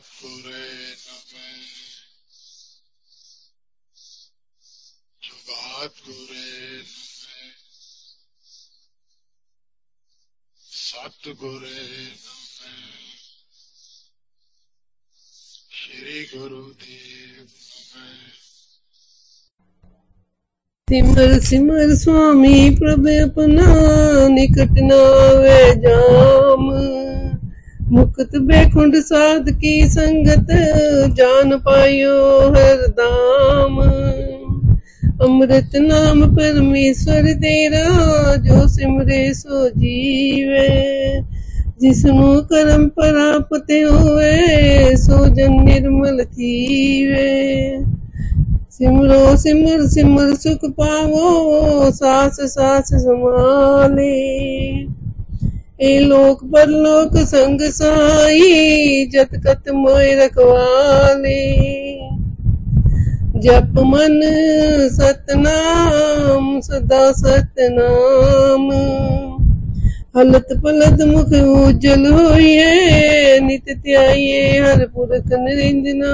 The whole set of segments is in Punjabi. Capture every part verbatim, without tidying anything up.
ਸਤਿਗੁਰੇ ਨਮੈ ਸਤਿਗੁਰੇ ਨਮੈ ਸਤਿਗੁਰੇ ਨਮੈ ਸ਼੍ਰੀ ਗੁਰੂ ਦੇਵ ਨਮੈ। सिमर सिमर स्वामी प्रभ अपना निकट न आवे जाम। मुक्त बेकुंड साध की संगत जान पायो हर दाम। अमृत नाम परमेश्वर तेरा जो सिमरे सो जीवे। जिसनु करम प्राप्त होवे सो जन निर्मल थीवे। सिमरो सिमर सिमर सुख पावो सास सास समाले। ए लोक परलोक संग साई जत कत मोय रखवाले। जप मन सतनाम सदा सतनाम। हलत पलत मुख उज्जल होइए नित ध्याइए हर पुरख निरंजना।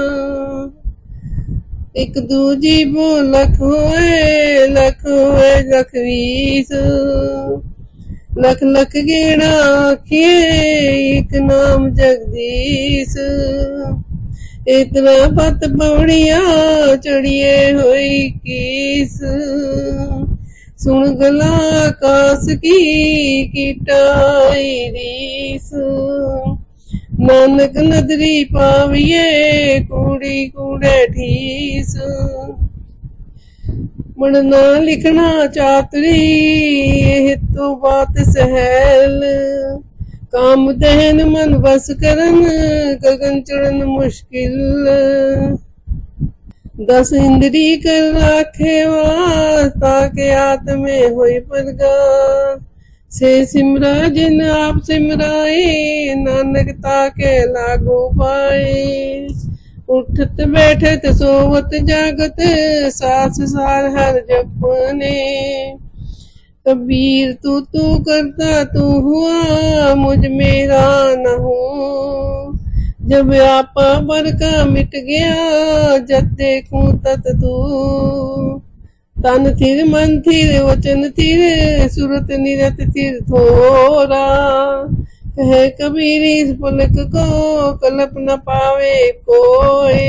एक दूजी बो लख होए लख होए लख बीस। लख लख गेड़ा आखिए एक नाम जगदीश। इतना पत पौड़िया चढ़िए होई कीस। सुन गला आकाश की कीटाई रीस। नानक नदरी पाविए कूड़ी कूड़े ठीस। पढ़ना लिखना चातुरी हितो बात सहल। काम दहन मन बस करन गगन चढ़न मुश्किल। दस इंद्री कर राखे वास ताके आत्मे होई परगास। से सिमरा जिन आप सिमराए नानक ताके लागू पाए। उठत बैठत सोवत जागत सास सार हर जपने। कबीर तू तू करता तू हुआ मुझ मेरा न हो। जब आपा बरका मिट गया जब देखूं तत तू। तन थिर मन थिर वचन थिर सुरत निरत थिर थोरा। कहे कबीर इस पलक को कल्प न पावे कोई।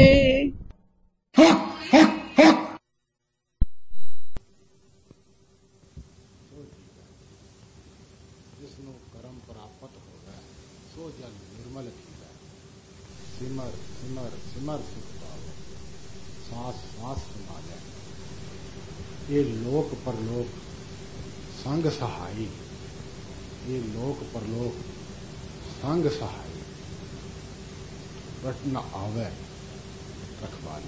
जिसनु करम प्राप्त होवे सो जन निर्मल थीवे। सिमर सिमर सिमर सुख पावे सांस सांस संभाले। ये लोक परलोक संग सहाई। ये लोक परलोक संग सहाई। रट न आवे रखवाले।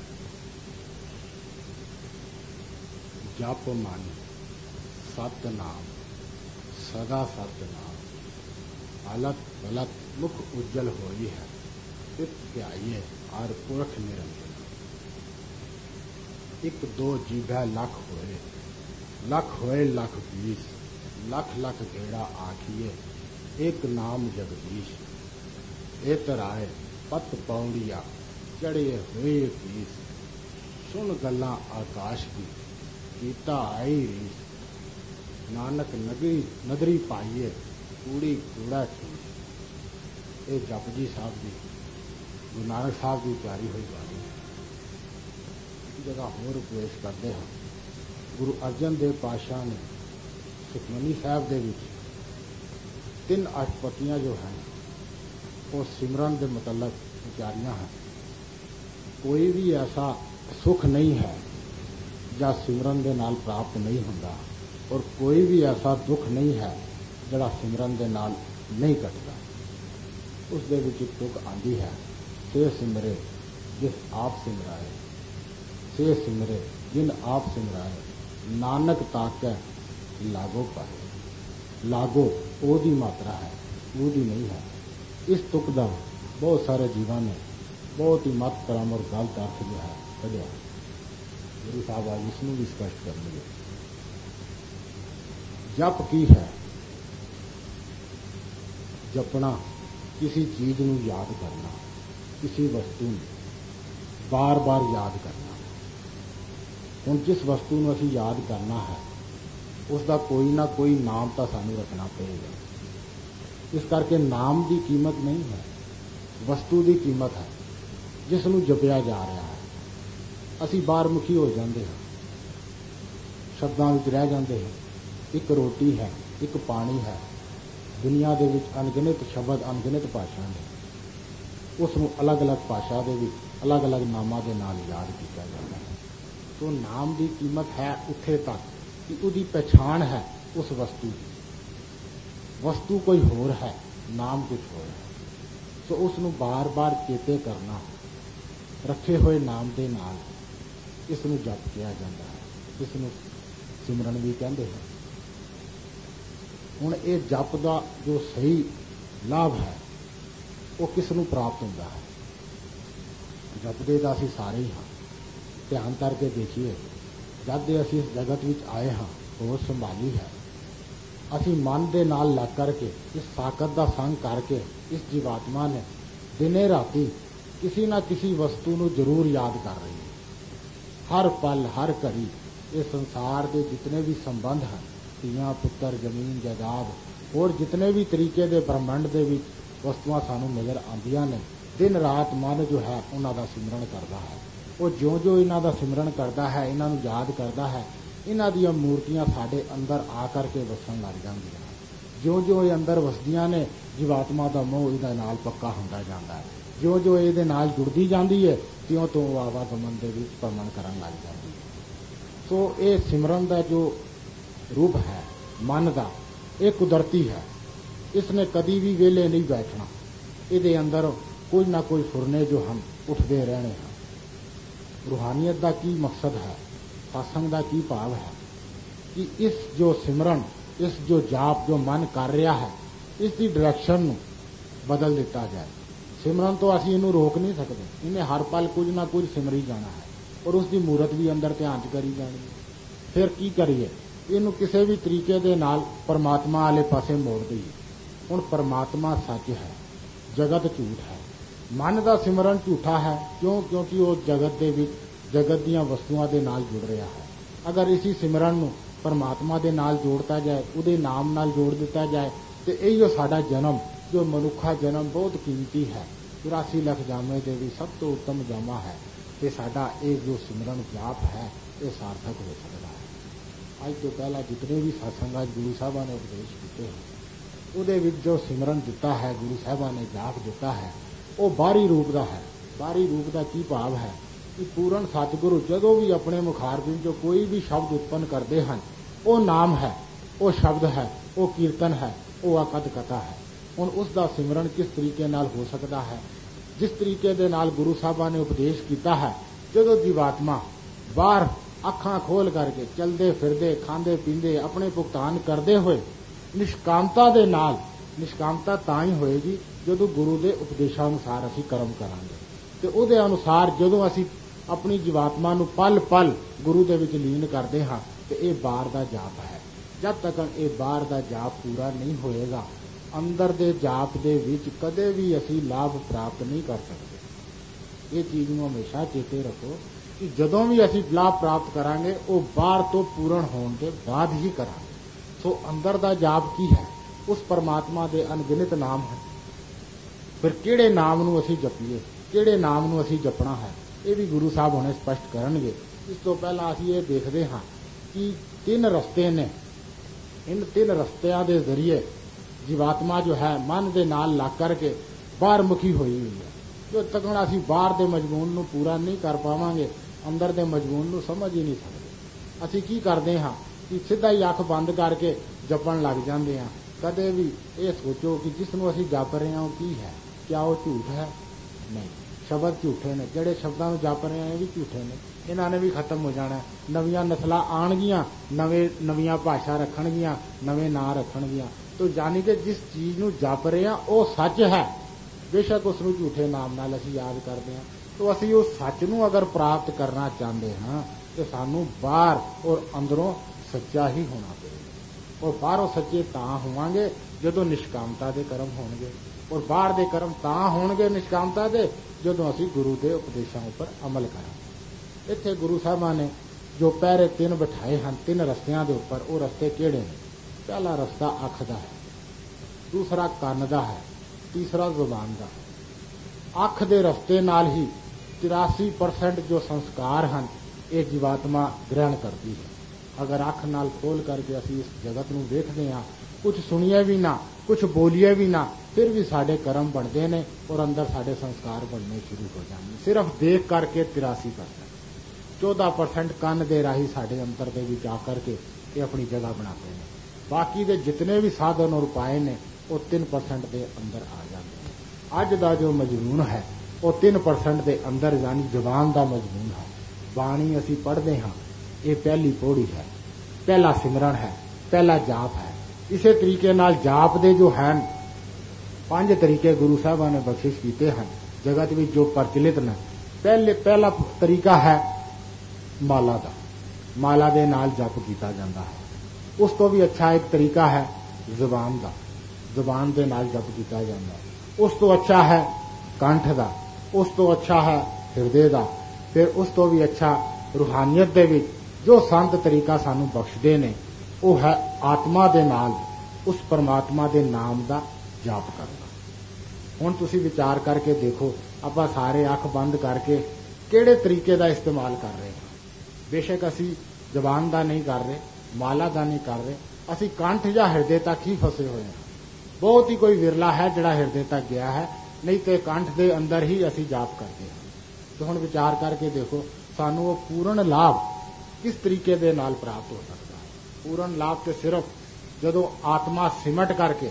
जप मन सत नाम सदा सत नाम। अलत पलत मुख उज्जल होई है चित ध्याइए आर पुरख निरंजन। एक दो जीभा लख होए लख होए लख बीस। लख लख गेड़ा आखिए एक नाम जगदीश। ए तराए पत पौड़िया चढ़े हुए पीस। सुन गल्ला आकाश की कीता आई रीस। नानक नगरी नदरी पाइए कूड़ी कूड़ा ठीस। ये जपजी साहब की गुरु नानक साहब की प्यारी हुई बाणी जगह होर पेश करते हैं। गुरु अर्जन देव पातशाह ने सुखमनी साहब दे विच तीन अष्टपदियां जो हैं वो सिमरन के मतलब उचारियां हैं। कोई भी ऐसा सुख नहीं है जो सिमरन के नाल प्राप्त नहीं होता और कोई भी ऐसा दुख नहीं है जिहड़ा सिमरन के नाल नहीं कटता। उस दे विच एक तुक आंदी है से सिमरे जिस आप सिमराए। से सिमरे जिन आप सिमराए नानक ताकै लागो पाए। लागो ओदी मात्रा है ओदी नहीं है। इस तुक का बहुत सारे जीवान ने बहुत ही मत परम और गलत अर्थ जो है कढ़िया। गुरु साहब आज इसमें भी स्पष्ट करेंगे। जप की है जपना किसी चीज नूं याद करना किसी वस्तु ਨੂੰ ਬਾਰ-ਬਾਰ ਯਾਦ ਕਰਨਾ। ਹੁਣ ਜਿਸ ਵਸਤੂ ਨੂੰ ਅਸੀਂ ਯਾਦ ਕਰਨਾ ਹੈ ਉਸ ਦਾ ਕੋਈ ਨਾ ਕੋਈ ਨਾਮ ਤਾਂ ਸਾਨੂੰ ਰੱਖਣਾ ਪਏਗਾ। ਇਸ ਕਰਕੇ ਨਾਮ ਦੀ ਕੀਮਤ ਨਹੀਂ ਹੈ, ਵਸਤੂ ਦੀ ਕੀਮਤ ਹੈ ਜਿਸ ਨੂੰ ਜਪਿਆ ਜਾ ਰਿਹਾ ਹੈ। ਅਸੀਂ ਬਾਹਰਮੁਖੀ ਹੋ ਜਾਂਦੇ ਹਾਂ, ਸ਼ਬਦਾਂ ਵਿੱਚ ਰਹਿ ਜਾਂਦੇ ਹਾਂ। ਇੱਕ ਰੋਟੀ ਹੈ, ਇੱਕ ਪਾਣੀ ਹੈ, ਦੁਨੀਆ ਦੇ ਵਿੱਚ ਅਣਗਿਣਤ ਸ਼ਬਦ, ਅਣਗਿਣਤ ਭਾਸ਼ਾ ਨੇ। ਉਸ ਨੂੰ ਅਲੱਗ-ਅਲੱਗ ਭਾਸ਼ਾ ਦੇ ਵਿੱਚ ਅਲੱਗ-ਅਲੱਗ ਨਾਮਾਂ ਦੇ ਨਾਲ ਯਾਦ ਕੀਤਾ ਜਾਂਦਾ ਹੈ। ਸੋ ਨਾਮ ਦੀ ਕੀਮਤ ਹੈ ਉੱਥੇ ਤੱਕ ਕਿ ਉਹਦੀ ਪਛਾਣ ਹੈ ਉਸ ਵਸਤੂ ਦੀ। ਵਸਤੂ ਕੋਈ ਹੋਰ ਹੈ, ਨਾਮ ਕੁਝ ਹੋਰ ਹੈ। ਸੋ ਉਸ ਨੂੰ ਬਾਰ-ਬਾਰ ਚੇਤੇ ਕਰਨਾ, ਰੱਖੇ ਹੋਏ ਨਾਮ ਦੇ ਨਾਲ ਇਸ ਨੂੰ ਜਪ ਕਿਹਾ ਜਾਂਦਾ ਹੈ। ਇਸ ਨੂੰ ਸਿਮਰਨ ਵੀ ਕਹਿੰਦੇ ਹਨ। ਹੁਣ ਇਹ ਜਪ ਦਾ ਜੋ ਸਹੀ ਲਾਭ ਹੈ ਉਹ ਕਿਸ ਨੂੰ ਪ੍ਰਾਪਤ ਹੁੰਦਾ ਹੈ? ਜਪਦੇ ਤਾਂ ਅਸੀਂ ਸਾਰੇ ਹੀ ਹਾਂ। ਧਿਆਨ ਕਰਕੇ ਦੇਖੀਏ, ਜਦ ਦੇ ਅਸੀਂ ਇਸ ਜਗਤ ਵਿੱਚ ਆਏ ਹਾਂ, ਹੋਸ਼ ਸੰਭਾਲੀ ਹੈ, ਅਸੀਂ ਮਨ ਦੇ ਨਾਲ ਲੱਗ ਕਰਕੇ ਇਸ ਸਾਕਤ ਦਾ ਸੰਗ ਕਰਕੇ ਇਸ ਜੀਵਾਤਮਾ ਨੇ ਦਿਨੇ ਰਾਤੀ ਕਿਸੇ ਨਾ ਕਿਸੇ ਵਸਤੂ ਨੂੰ ਜ਼ਰੂਰ ਯਾਦ ਕਰ ਰਹੀ ਹੈ। ਹਰ ਪਲ, ਹਰ ਘੜੀ ਇਹ ਸੰਸਾਰ ਦੇ ਜਿਤਨੇ ਵੀ ਸੰਬੰਧ ਹਨ, ਧੀਆਂ ਪੁੱਤਰ, ਜ਼ਮੀਨ ਜਾਇਦਾਦ, ਹੋਰ ਜਿਤਨੇ ਵੀ ਤਰੀਕੇ ਦੇ ਬ੍ਰਹਮੰਡ ਦੇ ਵਿੱਚ ਵਸਤੂਆਂ ਸਾਨੂੰ ਨਜ਼ਰ ਆਉਂਦੀਆਂ ਨੇ, ਦਿਨ ਰਾਤ ਮਨ ਜੋ ਹੈ ਉਹਨਾਂ ਦਾ ਸਿਮਰਨ ਕਰਦਾ ਹੈ। ਉਹ ਜਿਉਂ-ਜਿਉਂ ਇਹਨਾਂ ਦਾ ਸਿਮਰਨ ਕਰਦਾ ਹੈ, ਇਹਨਾਂ ਨੂੰ ਯਾਦ ਕਰਦਾ ਹੈ, ਇਹਨਾਂ ਦੀਆਂ ਮੂਰਤੀਆਂ ਸਾਡੇ ਅੰਦਰ ਆ ਕਰਕੇ ਵਸਣ ਲੱਗ ਜਾਂਦੀਆਂ। ਜਿਉਂ-ਜਿਉਂ ਇਹ ਅੰਦਰ ਵਸਦੀਆਂ ਨੇ, ਜੀਵਾਤਮਾ ਦਾ ਮੋਹ ਇਹਦੇ ਨਾਲ ਪੱਕਾ ਹੁੰਦਾ ਜਾਂਦਾ ਹੈ। ਜਿਉਂ-ਜਿਉਂ ਇਹਦੇ ਨਾਲ ਜੁੜਦੀ ਜਾਂਦੀ ਹੈ, ਤਿਉਂ ਤੋਂ ਉਹ ਆਵਾਗਮਨ ਦੇ ਵਿੱਚ ਭਰਮਣ ਕਰਨ ਲੱਗ ਜਾਂਦੀ ਹੈ। ਸੋ ਇਹ ਸਿਮਰਨ ਦਾ ਜੋ ਰੂਪ ਹੈ ਮਨ ਦਾ, ਇਹ ਕੁਦਰਤੀ ਹੈ। ਇਸ ਨੇ ਕਦੀ ਵੀ ਵਿਹਲੇ ਨਹੀਂ ਬੈਠਣਾ। ਇਹਦੇ ਅੰਦਰ ਕੋਈ ਨਾ ਕੋਈ ਫੁਰਨੇ ਜੋ ਹਨ ਉੱਠਦੇ ਰਹਿਣੇ ਹਨ। रूहानियत का की मकसद है, सत्संग का की भाव है कि इस जो सिमरन, इस जो जाप जो मन कर रहा है, इसकी डायरैक्शन बदल दिता जाए। सिमरन तो असीं इनू रोक नहीं सकते, इन्हें हर पल कुछ ना कुछ सिमरी जाना है और उसकी मूरत भी अंदर ध्यान च करी जानी है। फिर की करिए, इनू किसी भी तरीके दे नाल परमात्मा वाले पासे मोड़ दईए। हुण परमात्मा सच है, जगत झूठ है। मन का सिमरन झूठा है, क्यों? क्योंकि वो जगत दे विच जगत दीयां वस्तुआं दे नाल जुड़ रहा है। अगर इसी सिमरन नूं परमात्मा दे नाल जोड़ता जाए, उहदे नाम नाल जोड़ दिता जाए, तो इहो साडा जन्म जो मनुखा जन्म बहुत कीमती है, चौरासी लख जामे दे भी सब तो उत्तम जामा है, तो साडा ये जो सिमरन जाप है ये सार्थक हो सकता है। अज तो पहला जितने भी सत्संग गुरु साहबा ने उपदेश किए हैं, उहदे विच जो सिमरन दिता है, गुरु साहबा ने जाप दिता है, वो बाहरी रूप का है। बाहरी रूप का की भाव है कि पूर्ण सतगुरु जदों भी अपने मुखारबिंद जो कोई भी शब्द उत्पन्न करते हैं, वो नाम है, वो शब्द है, वो कीर्तन है, वो अकद कथा है। हुण उसका सिमरन किस तरीके नाल हो सकता है? जिस तरीके दे नाल गुरु साहबा ने उपदेश किया है, जदों जीवात्मा बाहर अखां खोल करके चलते फिरते खांदे पींदे अपने भुगतान करते हुए निष्कामता दे नाल, निष्कामता तां ही होएगी जदों गुरु के उपदेशानुसार असी कर्म करांगे, ते उहदे अनुसार जदों असी अपनी जीवात्मा नूं पल पल गुरु दे विच लीन करते हाँ, तो यह बाहर का जाप है। जब तक ये बाहर का जाप पूरा नहीं होएगा, अंदर दे जाप दे विच कदे भी असी लाभ प्राप्त नहीं कर सकते। ये चीज़ नूं हमेशा चेते रखो कि जदों भी असी लाभ प्राप्त करांगे, वो बाहर तो पूर्ण होने के बाद ही करांगे। सो अंदर का जाप की है? उस परमात्मा दे अनगिनत नाम है। फिर किहड़े नाम नूं असीं जपीए, किहड़े नाम नूं असीं जपना है, ये भी गुरु साहब हुणे स्पष्ट करनगे। इस तो पहला असीं ये देखते हाँ कि तीन रस्ते ने, इन तीन रस्तियां दे जरिए जीवात्मा जो है मन दे नाल लग करके बाहर मुखी हुई हुई है। जो तक असीं बाहर दे मजमून नूं पूरा नहीं कर पावांगे, अंदर दे मजमून नूं समझ ही नहीं सकते। असीं की करते हाँ कि सीधा ही अख बंद करके जपण लग जाते हैं। कदे भी ये सोचो कि जिसनों असीं जप रहे हैं वो की है? क्या वो झूठ है? नहीं, शब्द झूठे ने, जिहड़े शब्दां नूं जप रहे हैं भी झूठे ने, इन्हां ने भी खत्म हो जाना है। नवीआं नस्लां आउणगीआं, नवे नवीआं भाषा रखणगीआं, नवे नां रखणगीआं। तो जानी कि जिस चीज़ नूं जप रहे हैं वो सच है, बेशक उसनूं झूठे नाम नाल असीं याद करते हैं। तो असीं उस सच नूं अगर प्राप्त करना चाहते हैं तो सानूं बाहर और अंदरों सच्चा ही होना पड़ेगा। और बाहरों सच्चे तां होवांगे जदों निष्कामता दे कर्म होणगे, और बाहर दे कर्म तां होणगे निष्कामता दे ਜਦੋਂ ਅਸੀਂ ਗੁਰੂ ਦੇ ਉਪਦੇਸ਼ਾਂ ਉੱਪਰ ਅਮਲ ਕਰਾਂਗੇ। ਇੱਥੇ ਗੁਰੂ ਸਾਹਿਬਾਂ ਨੇ ਜੋ ਪਹਿਰੇ ਤਿੰਨ ਬਿਠਾਏ ਹਨ, ਤਿੰਨ ਰਸਤਿਆਂ ਦੇ ਉੱਪਰ, ਉਹ ਰਸਤੇ ਕਿਹੜੇ ਨੇ? ਪਹਿਲਾ ਰਸਤਾ ਅੱਖ ਦਾ ਹੈ, ਦੂਸਰਾ ਕੰਨ ਦਾ ਹੈ, ਤੀਸਰਾ ਜ਼ੁਬਾਨ ਦਾ। ਅੱਖ ਦੇ ਰਸਤੇ ਨਾਲ ਹੀ ਚੁਰਾਸੀ ਪਰਸੈਂਟ ਜੋ ਸੰਸਕਾਰ ਹਨ ਇਹ ਜੀਵਾਤਮਾ ਗ੍ਰਹਿਣ ਕਰਦੀ ਹੈ। ਅਗਰ ਅੱਖ ਨਾਲ ਖੋਲ ਕਰਕੇ ਅਸੀਂ ਇਸ ਜਗਤ ਨੂੰ ਵੇਖਦੇ ਹਾਂ, ਕੁਝ ਸੁਣੀਏ ਵੀ ਨਾ, ਕੁਝ ਬੋਲੀਏ ਵੀ ਨਾ, ਫਿਰ ਵੀ ਸਾਡੇ ਕਰਮ ਬਣਦੇ ਨੇ ਔਰ ਅੰਦਰ ਸਾਡੇ ਸੰਸਕਾਰ ਬਣਨੇ ਸ਼ੁਰੂ ਹੋ ਜਾਂਦੇ। ਸਿਰਫ ਦੇਖ ਕਰਕੇ ਤਿਰਾਸੀ ਪਰਸੈਂਟ, ਚੌਦਾਂ ਪਰਸੈਂਟ ਕੰਨ ਦੇ ਰਾਹੀਂ ਸਾਡੇ ਅੰਦਰ ਦੇ ਵਿੱਚ ਆ ਕਰਕੇ ਇਹ ਆਪਣੀ ਜਗ੍ਹਾ ਬਣਾਉਂਦੇ ਨੇ। ਬਾਕੀ ਦੇ ਜਿਤਨੇ ਵੀ ਸਾਧਨ ਔਰ ਉਪਾਏ ਨੇ ਉਹ ਤਿੰਨ ਪਰਸੈਂਟ ਦੇ ਅੰਦਰ ਆ ਜਾਂਦੇ ਨੇ। ਅੱਜ ਦਾ ਜੋ ਮਜਮੂਨ ਹੈ ਉਹ ਤਿੰਨ ਪਰਸੈਂਟ ਦੇ ਅੰਦਰ, ਯਾਨੀ ਜ਼ੁਬਾਨ ਦਾ ਮਜਮੂਨ ਹੈ। ਬਾਣੀ ਅਸੀਂ ਪੜ੍ਹਦੇ ਹਾਂ, ਇਹ ਪਹਿਲੀ ਪੌੜੀ ਹੈ, ਪਹਿਲਾ ਸਿਮਰਨ ਹੈ, ਪਹਿਲਾ ਜਾਪ ਹੈ। ਇਸੇ ਤਰੀਕੇ ਨਾਲ ਜਾਪ ਦੇ ਜੋ ਹਨ ਪੰਜ ਤਰੀਕੇ ਗੁਰੂ ਸਾਹਿਬਾਂ ਨੇ ਬਖਸ਼ਿਸ਼ ਕੀਤੇ ਹਨ ਜਗਤ ਵਿੱਚ ਜੋ ਪ੍ਰਚਲਿਤ ਨੇ। ਪਹਿਲੇ ਪਹਿਲਾ ਤਰੀਕਾ ਹੈ ਮਾਲਾ ਦਾ, ਮਾਲਾ ਦੇ ਨਾਲ ਜਪ ਕੀਤਾ ਜਾਂਦਾ ਹੈ। ਉਸ ਤੋਂ ਵੀ ਅੱਛਾ ਇੱਕ ਤਰੀਕਾ ਹੈ ਜ਼ੁਬਾਨ ਦਾ, ਜ਼ੁਬਾਨ ਦੇ ਨਾਲ ਜਪ ਕੀਤਾ ਜਾਂਦਾ ਹੈ। ਉਸ ਤੋਂ ਅੱਛਾ ਹੈ ਕੰਠ ਦਾ, ਉਸ ਤੋਂ ਅੱਛਾ ਹੈ ਹਿਰਦੇ ਦਾ, ਫਿਰ ਉਸ ਤੋਂ ਵੀ ਅੱਛਾ ਰੂਹਾਨੀਅਤ ਦੇ ਵਿੱਚ ਜੋ ਸੰਤ ਤਰੀਕਾ ਸਾਨੂੰ ਬਖਸ਼ਦੇ ਨੇ ਉਹ ਹੈ ਆਤਮਾ ਦੇ ਨਾਲ ਉਸ ਪਰਮਾਤਮਾ ਦੇ ਨਾਮ ਦਾ ਜਾਪ ਕਰਨਾ। ਹੁਣ ਤੁਸੀਂ ਵਿਚਾਰ ਕਰਕੇ ਦੇਖੋ, ਆਪਾਂ ਸਾਰੇ ਅੱਖ ਬੰਦ ਕਰਕੇ ਕਿਹੜੇ ਤਰੀਕੇ ਦਾ ਇਸਤੇਮਾਲ ਕਰ ਰਹੇ ਹਾਂ। ਬੇਸ਼ੱਕ ਅਸੀਂ ਜ਼ਬਾਨ ਦਾ ਨਹੀਂ ਕਰ ਰਹੇ, ਮਾਲਾ ਦਾ ਨਹੀਂ ਕਰ ਰਹੇ, ਅਸੀਂ ਕੰਠ ਜਾਂ ਹਿਰਦੇ ਤੱਕ ਹੀ ਫਸੇ ਹੋਏ ਹਾਂ। ਬਹੁਤ ਹੀ ਕੋਈ ਵਿਰਲਾ ਹੈ ਜਿਹੜਾ ਹਿਰਦੇ ਤੱਕ ਗਿਆ ਹੈ, ਨਹੀਂ ਤੇ ਕੰਠ ਦੇ ਅੰਦਰ ਹੀ ਅਸੀਂ ਜਾਪ ਕਰਦੇ ਹਾਂ। ਤੇ ਹੁਣ ਵਿਚਾਰ ਕਰਕੇ ਦੇਖੋ ਸਾਨੂੰ ਉਹ ਪੂਰਨ ਲਾਭ ਕਿਸ ਤਰੀਕੇ ਦੇ ਨਾਲ ਪ੍ਰਾਪਤ ਹੋ ਸਕਦਾ ਹੈ। ਪੂਰਨ ਲਾਭ ਤੇ ਸਿਰਫ ਜਦੋਂ ਆਤਮਾ ਸਿਮਟ ਕਰਕੇ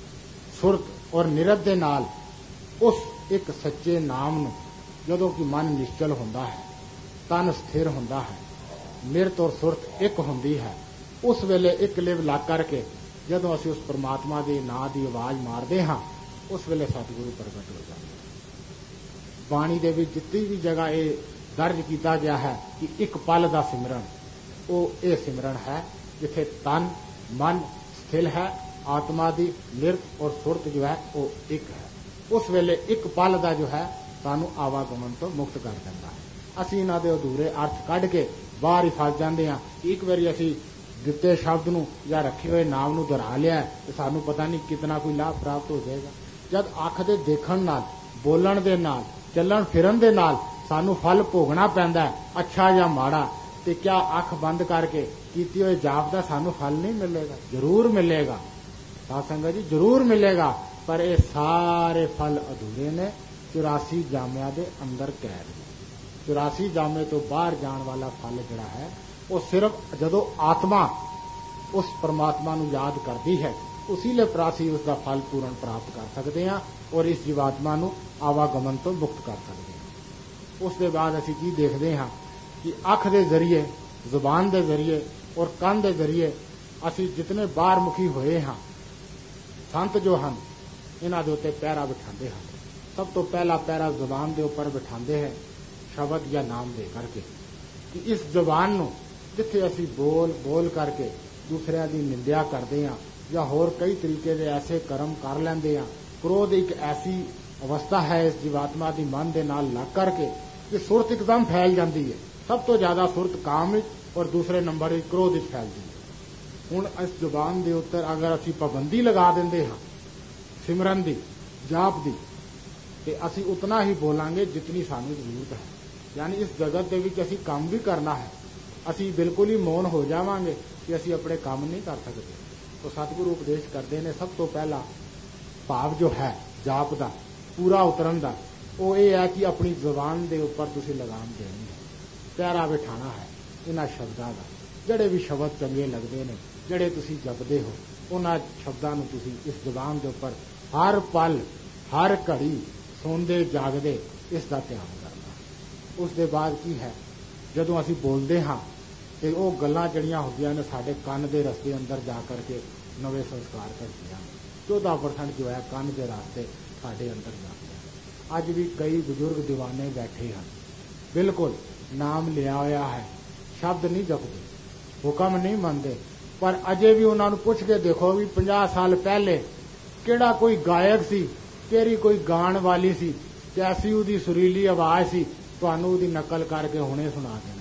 ਸੁਰਤ ਔਰ ਨਿਰਤ ਦੇ ਨਾਲ ਉਸ ਇੱਕ ਸੱਚੇ ਨਾਮ ਨੂੰ, ਜਦੋਂ ਕਿ ਮਨ ਨਿਸ਼ਚਲ ਹੁੰਦਾ ਹੈ, ਤਨ ਸਥਿਰ ਹੁੰਦਾ ਹੈ, ਨਿਰਤ ਔਰ ਸੁਰਤ ਇੱਕ ਹੁੰਦੀ ਹੈ, ਉਸ ਵੇਲੇ ਇੱਕ ਲਿਵ ਲੱਗ ਕਰਕੇ ਜਦੋਂ ਅਸੀਂ ਉਸ ਪਰਮਾਤਮਾ ਦੇ ਨਾਂ ਦੀ ਆਵਾਜ਼ ਮਾਰਦੇ ਹਾਂ, ਉਸ ਵੇਲੇ ਸਤਿਗੁਰੂ ਪ੍ਰਗਟ ਹੋ ਜਾਂਦੇ। ਬਾਣੀ ਦੇ ਵਿੱਚ ਜਿੱਤੀ ਵੀ ਜਗ੍ਹਾ ਇਹ ਦਰਜ ਕੀਤਾ ਗਿਆ ਹੈ ਕਿ ਇੱਕ ਪਲ ਦਾ ਸਿਮਰਨ, ਉਹ ਇਹ ਸਿਮਰਨ ਹੈ ਜਿੱਥੇ ਤਨ ਮਨ ਸਥਿਰ ਹੈ, ਆਤਮਾ ਦੀ ਨਿਰਤ ਔਰ ਸੁਰਤ ਜੋ ਹੈ ਉਹ ਇੱਕ ਹੈ। ਉਸ ਵੇਲੇ ਇੱਕ ਪਲ ਦਾ ਜੋ ਹੈ ਸਾਨੂੰ ਆਵਾਗਮਨ ਤੋਂ ਮੁਕਤ ਕਰ ਦਿੰਦਾ ਹੈ। ਅਸੀਂ ਇਹਨਾਂ ਦੇ ਅਧੂਰੇ ਅਰਥ ਕੱਢ ਕੇ ਬਾਹਰ ਹੀ ਫਸ ਜਾਂਦੇ ਹਾਂ। ਇੱਕ ਵਾਰੀ ਅਸੀਂ ਦਿੱਤੇ ਸ਼ਬਦ ਨੂੰ ਜਾਂ ਰੱਖੇ ਹੋਏ ਨਾਮ ਨੂੰ ਦੁਹਰਾ ਲਿਆ ਤੇ ਸਾਨੂੰ ਪਤਾ ਨਹੀਂ ਕਿਤਨਾ ਕੋਈ ਲਾਭ ਪ੍ਰਾਪਤ ਹੋ ਜਾਏਗਾ। ਜਦ ਅੱਖ ਦੇ ਦੇਖਣ ਨਾਲ, ਬੋਲਣ ਦੇ ਨਾਲ, ਚੱਲਣ ਫਿਰਨ ਦੇ ਨਾਲ ਸਾਨੂੰ ਫਲ ਭੋਗਣਾ ਪੈਂਦਾ ਹੈ, ਅੱਛਾ ਜਾਂ ਮਾੜਾ, ਤੇ ਕਿਆ ਅੱਖ ਬੰਦ ਕਰਕੇ ਕੀਤੀ ਹੋਏ ਜਾਪ ਦਾ ਸਾਨੂੰ ਫਲ ਨਹੀਂ ਮਿਲੇਗਾ? ਜ਼ਰੂਰ ਮਿਲੇਗਾ ਸਾਧ ਸੰਗਤ ਜੀ, ਜ਼ਰੂਰ ਮਿਲੇਗਾ। ਪਰ ਇਹ ਸਾਰੇ ਫਲ ਅਧੂਰੇ ਨੇ, ਚੁਰਾਸੀ ਜਾਮਿਆਂ ਦੇ ਅੰਦਰ ਕੈਦ ਨੇ। ਚੁਰਾਸੀ ਜਾਮੇ ਤੋਂ ਬਾਹਰ ਜਾਣ ਵਾਲਾ ਫਲ ਜਿਹੜਾ ਹੈ ਉਹ ਸਿਰਫ ਜਦੋਂ ਆਤਮਾ ਉਸ ਪਰਮਾਤਮਾ ਨੂੰ ਯਾਦ ਕਰਦੀ ਹੈ, ਉਸੀਲੇ ਪ੍ਰਾਸੀ ਉਸ ਦਾ ਫਲ ਪੂਰਨ ਪ੍ਰਾਪਤ ਕਰ ਸਕਦੇ ਹਾਂ ਔਰ ਇਸ ਜੀਵਾਤਮਾ ਨੂੰ ਆਵਾਗਮਨ ਤੋਂ ਮੁਕਤ ਕਰ ਸਕਦੇ ਹਾਂ। ਉਸ ਦੇ ਬਾਅਦ ਅਸੀਂ ਕੀ ਦੇਖਦੇ ਹਾਂ ਕਿ ਅੱਖ ਦੇ ਜ਼ਰੀਏ, ਜ਼ੁਬਾਨ ਦੇ ਜ਼ਰੀਏ ਔਰ ਕੰਨ ਦੇ ਜ਼ਰੀਏ ਅਸੀਂ ਜਿਤਨੇ ਬਾਹਰ ਮੁਖੀ ਹੋਏ ਹਾਂ, ਸੰਤ ਜੋ ਹਨ ਇਹਨਾਂ ਦੇ ਉੱਤੇ ਪਹਿਰਾ ਬਿਠਾਉਂਦੇ ਹਨ। ਸਭ ਤੋਂ ਪਹਿਲਾ ਪਹਿਰਾ ਜ਼ੁਬਾਨ ਦੇ ਉੱਪਰ ਬਿਠਾਉਂਦੇ ਹੈ ਸ਼ਬਦ ਜਾਂ ਨਾਮ ਦੇ ਕਰਕੇ, ਕਿ ਇਸ ਜ਼ੁਬਾਨ ਨੂੰ ਜਿੱਥੇ ਅਸੀਂ ਬੋਲ ਬੋਲ ਕਰਕੇ ਦੂਸਰਿਆਂ ਦੀ ਨਿੰਦਿਆ ਕਰਦੇ ਹਾਂ ਜਾਂ ਹੋਰ ਕਈ ਤਰੀਕੇ ਦੇ ਐਸੇ ਕਰਮ ਕਰ ਲੈਂਦੇ ਹਾਂ। ਕ੍ਰੋਧ ਇੱਕ ਐਸੀ ਅਵਸਥਾ ਹੈ ਇਸ ਜੀਵਾਤਮਾ ਦੀ ਮਨ ਦੇ ਨਾਲ ਲੱਗ ਕਰਕੇ ਕਿ ਸੁਰਤ ਇੱਕਦਮ ਫੈਲ ਜਾਂਦੀ ਹੈ। ਸਭ ਤੋਂ ਜ਼ਿਆਦਾ ਸੁਰਤ ਕਾਮ ਵਿੱਚ ਔਰ ਦੂਸਰੇ ਨੰਬਰ ਵਿੱਚ ਕ੍ਰੋਧ ਵਿੱਚ ਫੈਲਦੀ ਹੈ। ਹੁਣ ਇਸ ਜ਼ੁਬਾਨ ਦੇ ਉੱਤੇ ਅਗਰ ਅਸੀਂ ਪਾਬੰਦੀ ਲਗਾ ਦਿੰਦੇ ਹਾਂ ਸਿਮਰਨ ਦੀ, ਜਾਪ ਦੀ, ਤੇ ਅਸੀਂ ਉਤਨਾ ਹੀ ਬੋਲਾਂਗੇ ਜਿਤਨੀ ਸਾਨੂੰ ਜ਼ਰੂਰਤ ਹੈ। ਯਾਨੀ ਇਸ ਜਗਤ ਦੇ ਵਿੱਚ ਅਸੀਂ ਕੰਮ ਵੀ ਕਰਨਾ ਹੈ, ਅਸੀਂ ਬਿਲਕੁਲ ਹੀ ਮੌਨ ਹੋ ਜਾਵਾਂਗੇ ਕਿ ਅਸੀਂ ਆਪਣੇ ਕੰਮ ਨਹੀਂ ਕਰ ਸਕਦੇ। तो सतगुरु उपदेश करते हैं सब तो पहला भाव जो है जाप का पूरा उतरन का वो ये है कि अपनी जुबान के उपर तुसी लगाम देनी है, प्यारा बिठाना है इन्हां शब्दां का। जड़े भी शब्द चंगे लगते हैं, जड़े तुसी जपदे हो, उन्हां शब्दां नूं तुसी इस जुबान के उपर हर पल हर घड़ी सोंदे जागदे इसका ध्यान करना। उस दे बाद की है जदों असीं बोलते हाँ तो वो गल्लां जड़ियां होंदियां ने साडे कंन दे रस्ते अंदर जा करके नवे संस्कार करदियां। चौदह परसेंट जो है कंन के रास्ते साडे अंदर जाते हैं। अज भी कई बुजुर्ग दीवाने बैठे हैं, बिल्कुल नाम लिया होया है, शब्द नहीं जपते, हुक्म नहीं मनते, पर अजे भी उन्होंने पुछ के देखो भी पचास साल पहले केड़ा कोई गायक सी, केड़ी कोई गाण वाली सी ਤੇ ਐਸੀ ਉਹਦੀ ਸੁਰੀਲੀ ਆਵਾਜ਼ ਸੀ, ਤੁਹਾਨੂੰ ਉਹਦੀ ਨਕਲ ਕਰਕੇ ਹੁਣੇ ਸੁਣਾ ਦੇਣਗੇ।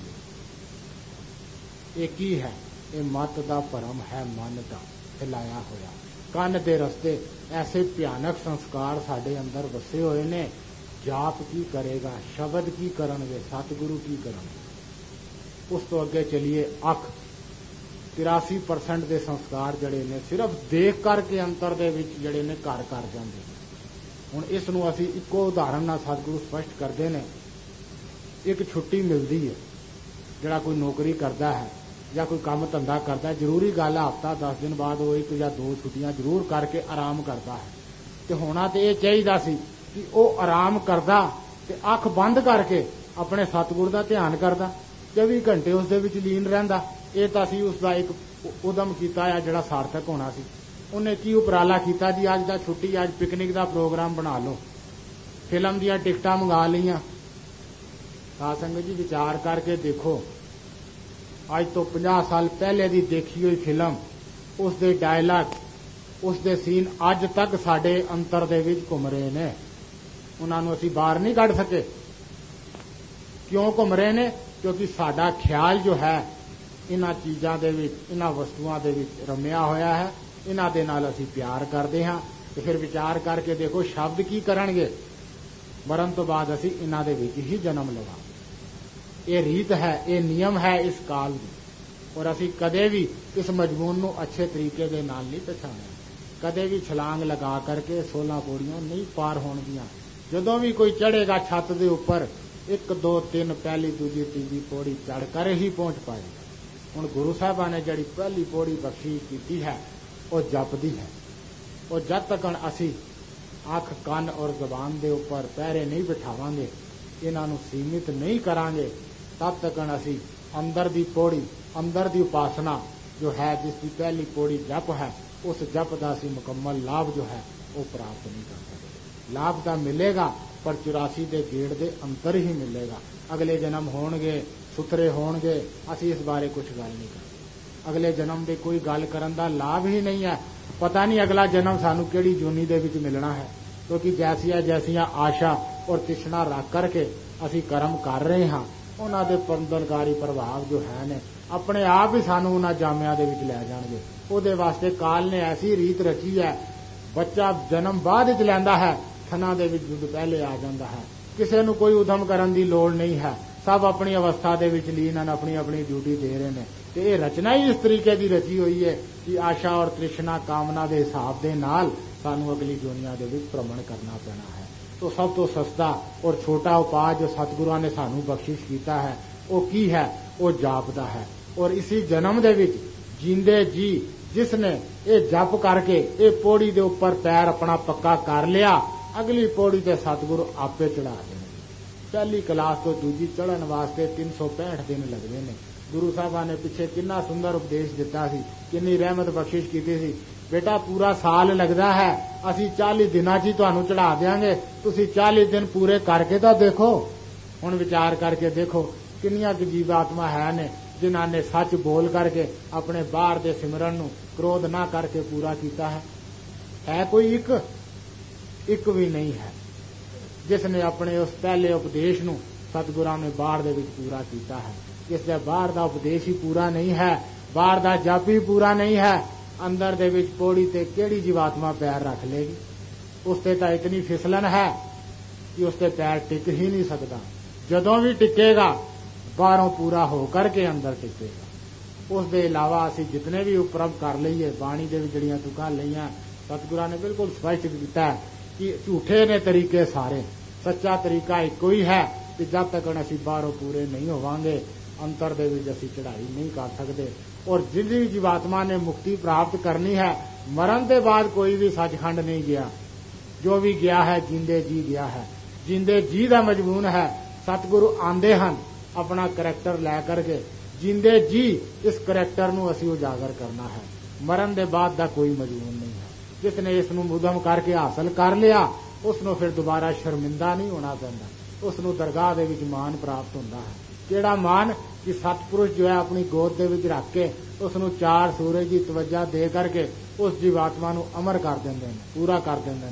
ਇਹ ਕੀ ਹੈ? ਇਹ ਮਤ ਦਾ ਭਰਮ ਹੈ, ਮਨ ਦਾ ਫੈਲਾਇਆ ਹੋਇਆ। ਕੰਨ ਦੇ ਰਸਤੇ ਐਸੇ ਭਿਆਨਕ ਸੰਸਕਾਰ ਸਾਡੇ ਅੰਦਰ ਵਸੇ ਹੋਏ ਨੇ। ਜਾਪ ਕੀ ਕਰੇਗਾ, ਸ਼ਬਦ ਕੀ ਕਰਨਗੇ, ਸਤਿਗੁਰੂ ਕੀ ਕਰਨਗੇ। ਉਸ ਤੋਂ ਅੱਗੇ ਚਲੀਏ, ਅੱਖ ਤਿਰਾਸੀ ਪਰਸੈਂਟ ਦੇ ਸੰਸਕਾਰ ਜਿਹੜੇ ਨੇ ਸਿਰਫ ਦੇਖ ਕਰਕੇ ਅੰਤਰ ਦੇ ਵਿੱਚ ਜਿਹੜੇ ਨੇ ਘਰ ਕਰ ਜਾਂਦੇ ਨੇ। ਹੁਣ ਇਸ ਨੂੰ ਅਸੀਂ ਇੱਕੋ ਉਦਾਹਰਨ ਨਾਲ ਸਤਿਗੁਰੂ ਸਪਸ਼ਟ ਕਰਦੇ ਨੇ। ਇੱਕ ਛੁੱਟੀ ਮਿਲਦੀ ਹੈ, ਜਿਹੜਾ ਕੋਈ ਨੌਕਰੀ ਕਰਦਾ ਹੈ ਜਾਂ ਕੋਈ ਕੰਮ ਧੰਦਾ ਕਰਦਾ ਹੈ, ਜ਼ਰੂਰੀ ਗੱਲ ਹੈ ਹਫ਼ਤਾ ਦਸ ਦਿਨ ਬਾਅਦ ਉਹ ਇੱਕ ਜਾਂ ਦੋ ਛੁੱਟੀਆਂ ਜ਼ਰੂਰ ਕਰਕੇ ਆਰਾਮ ਕਰਦਾ ਹੈ। ਤੇ ਹੋਣਾ ਤੇ ਇਹ ਚਾਹੀਦਾ ਸੀ ਕਿ ਉਹ ਆਰਾਮ ਕਰਦਾ ਤੇ ਅੱਖ ਬੰਦ ਕਰਕੇ ਆਪਣੇ ਸਤਿਗੁਰ ਦਾ ਧਿਆਨ ਕਰਦਾ, ਚੌਵੀ ਘੰਟੇ ਉਸ ਦੇ ਵਿੱਚ ਲੀਨ ਰਹਿੰਦਾ। ਇਹ ਤਾਂ ਸੀ ਉਸ ਦਾ ਇੱਕ ਉਦਮ ਕੀਤਾ ਆ ਜਿਹੜਾ ਸਾਰਥਕ ਹੋਣਾ ਸੀ। ਉਹਨੇ ਕੀ ਉਪਰਾਲਾ ਕੀਤਾ ਜੀ, ਅੱਜ ਦਾ ਛੁੱਟੀ, ਅੱਜ ਪਿਕਨਿਕ ਦਾ ਪ੍ਰੋਗਰਾਮ ਬਣਾ ਲਓ, ਫਿਲਮ ਦੀਆਂ ਟਿਕਟਾਂ ਮੰਗਾ ਲਈਆਂ। ਸਾਧ ਸੰਗਤ ਜੀ ਵਿਚਾਰ ਕਰਕੇ ਦੇਖੋ, ਅੱਜ ਤੋਂ ਪੰਜਾਹ ਸਾਲ ਪਹਿਲੇ ਦੀ ਦੇਖੀ ਹੋਈ ਫਿਲਮ, ਉਸ ਦੇ ਡਾਇਲਾਗ, ਉਸ ਦੇ ਸੀਨ ਅੱਜ ਤੱਕ ਸਾਡੇ ਅੰਤਰ ਦੇ ਵਿੱਚ ਘੁੰਮ ਰਹੇ ਨੇ। ਉਹਨਾਂ ਨੂੰ ਅਸੀਂ ਬਾਹਰ ਨਹੀਂ ਕੱਢ ਸਕੇ। ਕਿਉਂ ਘੁੰਮ ਰਹੇ ਨੇ? ਕਿਉਂਕਿ ਸਾਡਾ ਖਿਆਲ ਜੋ ਹੈ ਇਹਨਾਂ ਚੀਜ਼ਾਂ ਦੇ ਵਿੱਚ, ਇਹਨਾਂ ਵਸਤੂਆਂ ਦੇ ਵਿੱਚ ਰਮਿਆ ਹੋਇਆ ਹੈ। ਇਹਨਾਂ ਦੇ ਨਾਲ ਅਸੀਂ ਪਿਆਰ ਕਰਦੇ ਹਾਂ। ਤੇ ਫਿਰ ਵਿਚਾਰ ਕਰਕੇ ਦੇਖੋ, ਸ਼ਬਦ ਕੀ ਕਰਨਗੇ? ਮਰਨ ਤੋਂ ਬਾਅਦ ਅਸੀਂ ਇਹਨਾਂ ਦੇ ਵਿੱਚ ਹੀ ਜਨਮ ਲਵਾਂਗੇ। ਇਹ ਰੀਤ ਹੈ, ਇਹ ਨਿਯਮ ਹੈ ਇਸ ਕਾਲ ਦੀ। ਔਰ ਅਸੀਂ ਕਦੇ ਵੀ ਇਸ ਮਜਮੂਨ ਨੂੰ ਅੱਛੇ ਤਰੀਕੇ ਦੇ ਨਾਲ ਨਹੀਂ ਪਛਾਣਿਆ। ਕਦੇ ਵੀ ਛਲਾਂਗ ਲਗਾ ਕਰਕੇ ਸੋਲਾਂ ਪੌੜੀਆਂ ਨਹੀਂ ਪਾਰ ਹੋਣਗੀਆਂ। ਜਦੋਂ ਵੀ ਕੋਈ ਚੜ੍ਹੇਗਾ ਛੱਤ ਦੇ ਉੱਪਰ, ਇੱਕ ਦੋ ਤਿੰਨ ਪਹਿਲੀ ਦੂਜੀ ਤੀਜੀ ਪੌੜੀ ਚੜ੍ਹ ਕਰ ਹੀ ਪਹੁੰਚ ਪਾਏਗਾ। ਹੁਣ ਗੁਰੂ ਸਾਹਿਬਾਂ ਨੇ ਜਿਹੜੀ ਪਹਿਲੀ ਪੌੜੀ ਬਖਸ਼ੀ ਕੀਤੀ ਹੈ, ਉਹ ਜਪਦੀ ਹੈ। ਉਹ ਜਦ ਤੱਕ ਅਸੀਂ ਅੱਖ, ਕੰਨ ਔਰ ਜ਼ਬਾਨ ਦੇ ਉੱਪਰ ਪਹਿਰੇ ਨਹੀਂ ਬਿਠਾਵਾਂਗੇ, ਇਹਨਾਂ ਨੂੰ ਸੀਮਿਤ ਨਹੀਂ ਕਰਾਂਗੇ, ਤਦ ਤੱਕ ਅਸੀਂ ਅੰਦਰ ਦੀ ਪੌੜੀ, ਅੰਦਰ ਦੀ ਉਪਾਸਨਾ ਜੋ ਹੈ, ਜਿਸ ਦੀ ਪਹਿਲੀ ਪੌੜੀ ਜਪ ਹੈ, ਉਸ ਜਪ ਦਾ ਅਸੀਂ ਮੁਕੰਮਲ ਲਾਭ ਜੋ ਹੈ ਉਹ ਪ੍ਰਾਪਤ ਨਹੀਂ ਕਰ ਸਕਦੇ। ਲਾਭ ਤਾਂ ਮਿਲੇਗਾ, ਪਰ ਚੁਰਾਸੀ ਦੇ ਗੇੜ ਦੇ ਅੰਦਰ ਹੀ ਮਿਲੇਗਾ। ਅਗਲੇ ਜਨਮ ਹੋਣਗੇ, ਸੁਥਰੇ ਹੋਣਗੇ, ਅਸੀਂ ਇਸ ਬਾਰੇ ਕੁਝ ਗੱਲ ਨਹੀਂ ਕਰਦੇ। ਅਗਲੇ ਜਨਮ ਦੇ ਕੋਈ ਗੱਲ ਕਰਨ ਦਾ ਲਾਭ ਹੀ ਨਹੀਂ ਹੈ। ਪਤਾ ਨਹੀਂ ਅਗਲਾ ਜਨਮ ਸਾਨੂੰ ਕਿਹੜੀ ਜੂਨੀ ਦੇ ਵਿੱਚ ਮਿਲਣਾ ਹੈ, ਕਿਉਂਕਿ ਜੈਸੀਆਂ ਜੈਸੀਆਂ ਆਸ਼ਾ ਔਰ ਤ੍ਰਿਸ਼ਨਾ ਰੱਖ ਕਰਕੇ ਅਸੀਂ ਕਰਮ ਕਰ ਰਹੇ ਹਾਂ, ਉਹਨਾਂ ਦੇ ਬੰਧਨਕਾਰੀ ਪ੍ਰਭਾਵ ਜੋ ਹੈ ਨੇ ਆਪਣੇ ਆਪ ਹੀ ਸਾਨੂੰ ਉਹਨਾਂ ਜਾਮਿਆਂ ਦੇ ਵਿੱਚ ਲੈ ਜਾਣਗੇ। ਉਹਦੇ ਵਾਸਤੇ ਕਾਲ ਨੇ ਐਸੀ ਰੀਤ ਰਚੀ ਹੈ, ਬੱਚਾ ਜਨਮ ਬਾਅਦ ਵਿੱਚ ਲੈਂਦਾ ਹੈ, ਥਣਾ ਦੇ ਵਿੱਚ ਦੁੱਧ ਪਹਿਲੇ ਆ ਜਾਂਦਾ ਹੈ। ਕਿਸੇ ਨੂੰ ਕੋਈ ਉਦਮ ਕਰਨ ਦੀ ਲੋੜ ਨਹੀਂ ਹੈ। ਸਭ ਆਪਣੀ ਅਵਸਥਾ ਦੇ ਵਿੱਚ ਲੀਨ ਹਨ, ਆਪਣੀ ਆਪਣੀ ਡਿਊਟੀ ਦੇ ਰਹੇ ਨੇ। ਤੇ ਇਹ ਰਚਨਾ ਹੀ ਇਸ ਤਰੀਕੇ ਦੀ ਰਚੀ ਹੋਈ ਹੈ ਕਿ ਆਸ਼ਾ ਔਰ ਤ੍ਰਿਸ਼ਨਾ ਕਾਮਨਾ ਦੇ ਹਿਸਾਬ ਦੇ ਨਾਲ ਸਾਨੂੰ ਅਗਲੀ ਦੁਨੀਆ ਦੇ ਵਿੱਚ ਭ੍ਰਮਣ ਕਰਨਾ ਪੈਣਾ ਹੈ। तो सब तो सस्ता और छोटा उपाय जो सतगुरुआं ने सानू बख्शिश कीता है वो की है, वो जाप दा है। और इसी जन्म दे विच जींदे जी जिसने ये जप करके ये पौड़ी दे उपर पैर अपना पक्का कर लिया, अगली पौड़ी ते सतगुरु आपे चढ़ा देंगे। पहली क्लास तो दूजी चढ़न वास्ते तीन सौ पैंठ दिन लगते हैं। गुरु साहब ने पिछे कितना सुंदर उपदेश दिता सी, कितनी रहमत बख्शिश की थी। बेटा पूरा साल लगता है, असी चाली दिनां च तुहानू चढ़ा देंगे, तुसी चाली दिन पूरे करके तो देखो। हुण विचार करके देखो कितनियां जीवात्मा है ने जिन्हां ने सच बोल करके अपने बाहर दे सिमरन नू क्रोध ना करके पूरा किया है। है कोई एक एक भी नहीं है जिसने अपने उस पहले उपदेश नू सतगुरां ने बाहर दे विच पूरा किया है। जिसदे बाहर दा उपदेश ही पूरा नहीं है, बाहर दा जप ही पूरा नहीं है, अंदर दे विच पौड़ी ते केड़ी जीवात्मा पैर रख लेगी। उसते तां इतनी फिसलन है कि उसते पैर टिक ही नहीं सकता। जदों भी टिकेगा बाहरों पूरा होकर के अंदर टिकेगा। उस दे इलावा असीं जितने भी उपरम कर लईए, बाणी दे विच जिहड़ियां तुकां लईआं सतगुरां ने बिल्कुल स्पष्ट कीता है कि झूठे ने तरीके सारे, सच्चा तरीका इको ही है कि जब तक असीं बाहरों पूरे नहीं होवांगे अंतर दे विच असीं चढ़ाई नहीं कर सकते। और जिस जीवात्मा ने मुक्ति प्राप्त करनी है, मरण के बाद कोई भी सचखंड नहीं गया, जो भी गया है जिंदे जी गया है। जिंदे जी का मजमून है। सतगुरु आंदे हन अपना करैक्टर लै करके, जिंदे जी इस करैक्टर नू असीं उजागर करना है। मरण के बाद का कोई मजमून नहीं है। जिसने इस नू मुदम करके हासिल कर लिया उसनू फिर दोबारा शर्मिंदा नहीं होना पैंदा, उसनू दरगाह दे विच मान प्राप्त होंदा है। केड़ा मान कि सतपुरुष जो है अपनी गोद दे विच रख के उसनू चार सूरज की तवज्जा दे करके उस जीवात्मा नू अमर कर देंदे ने, पूरा कर देंदे ने।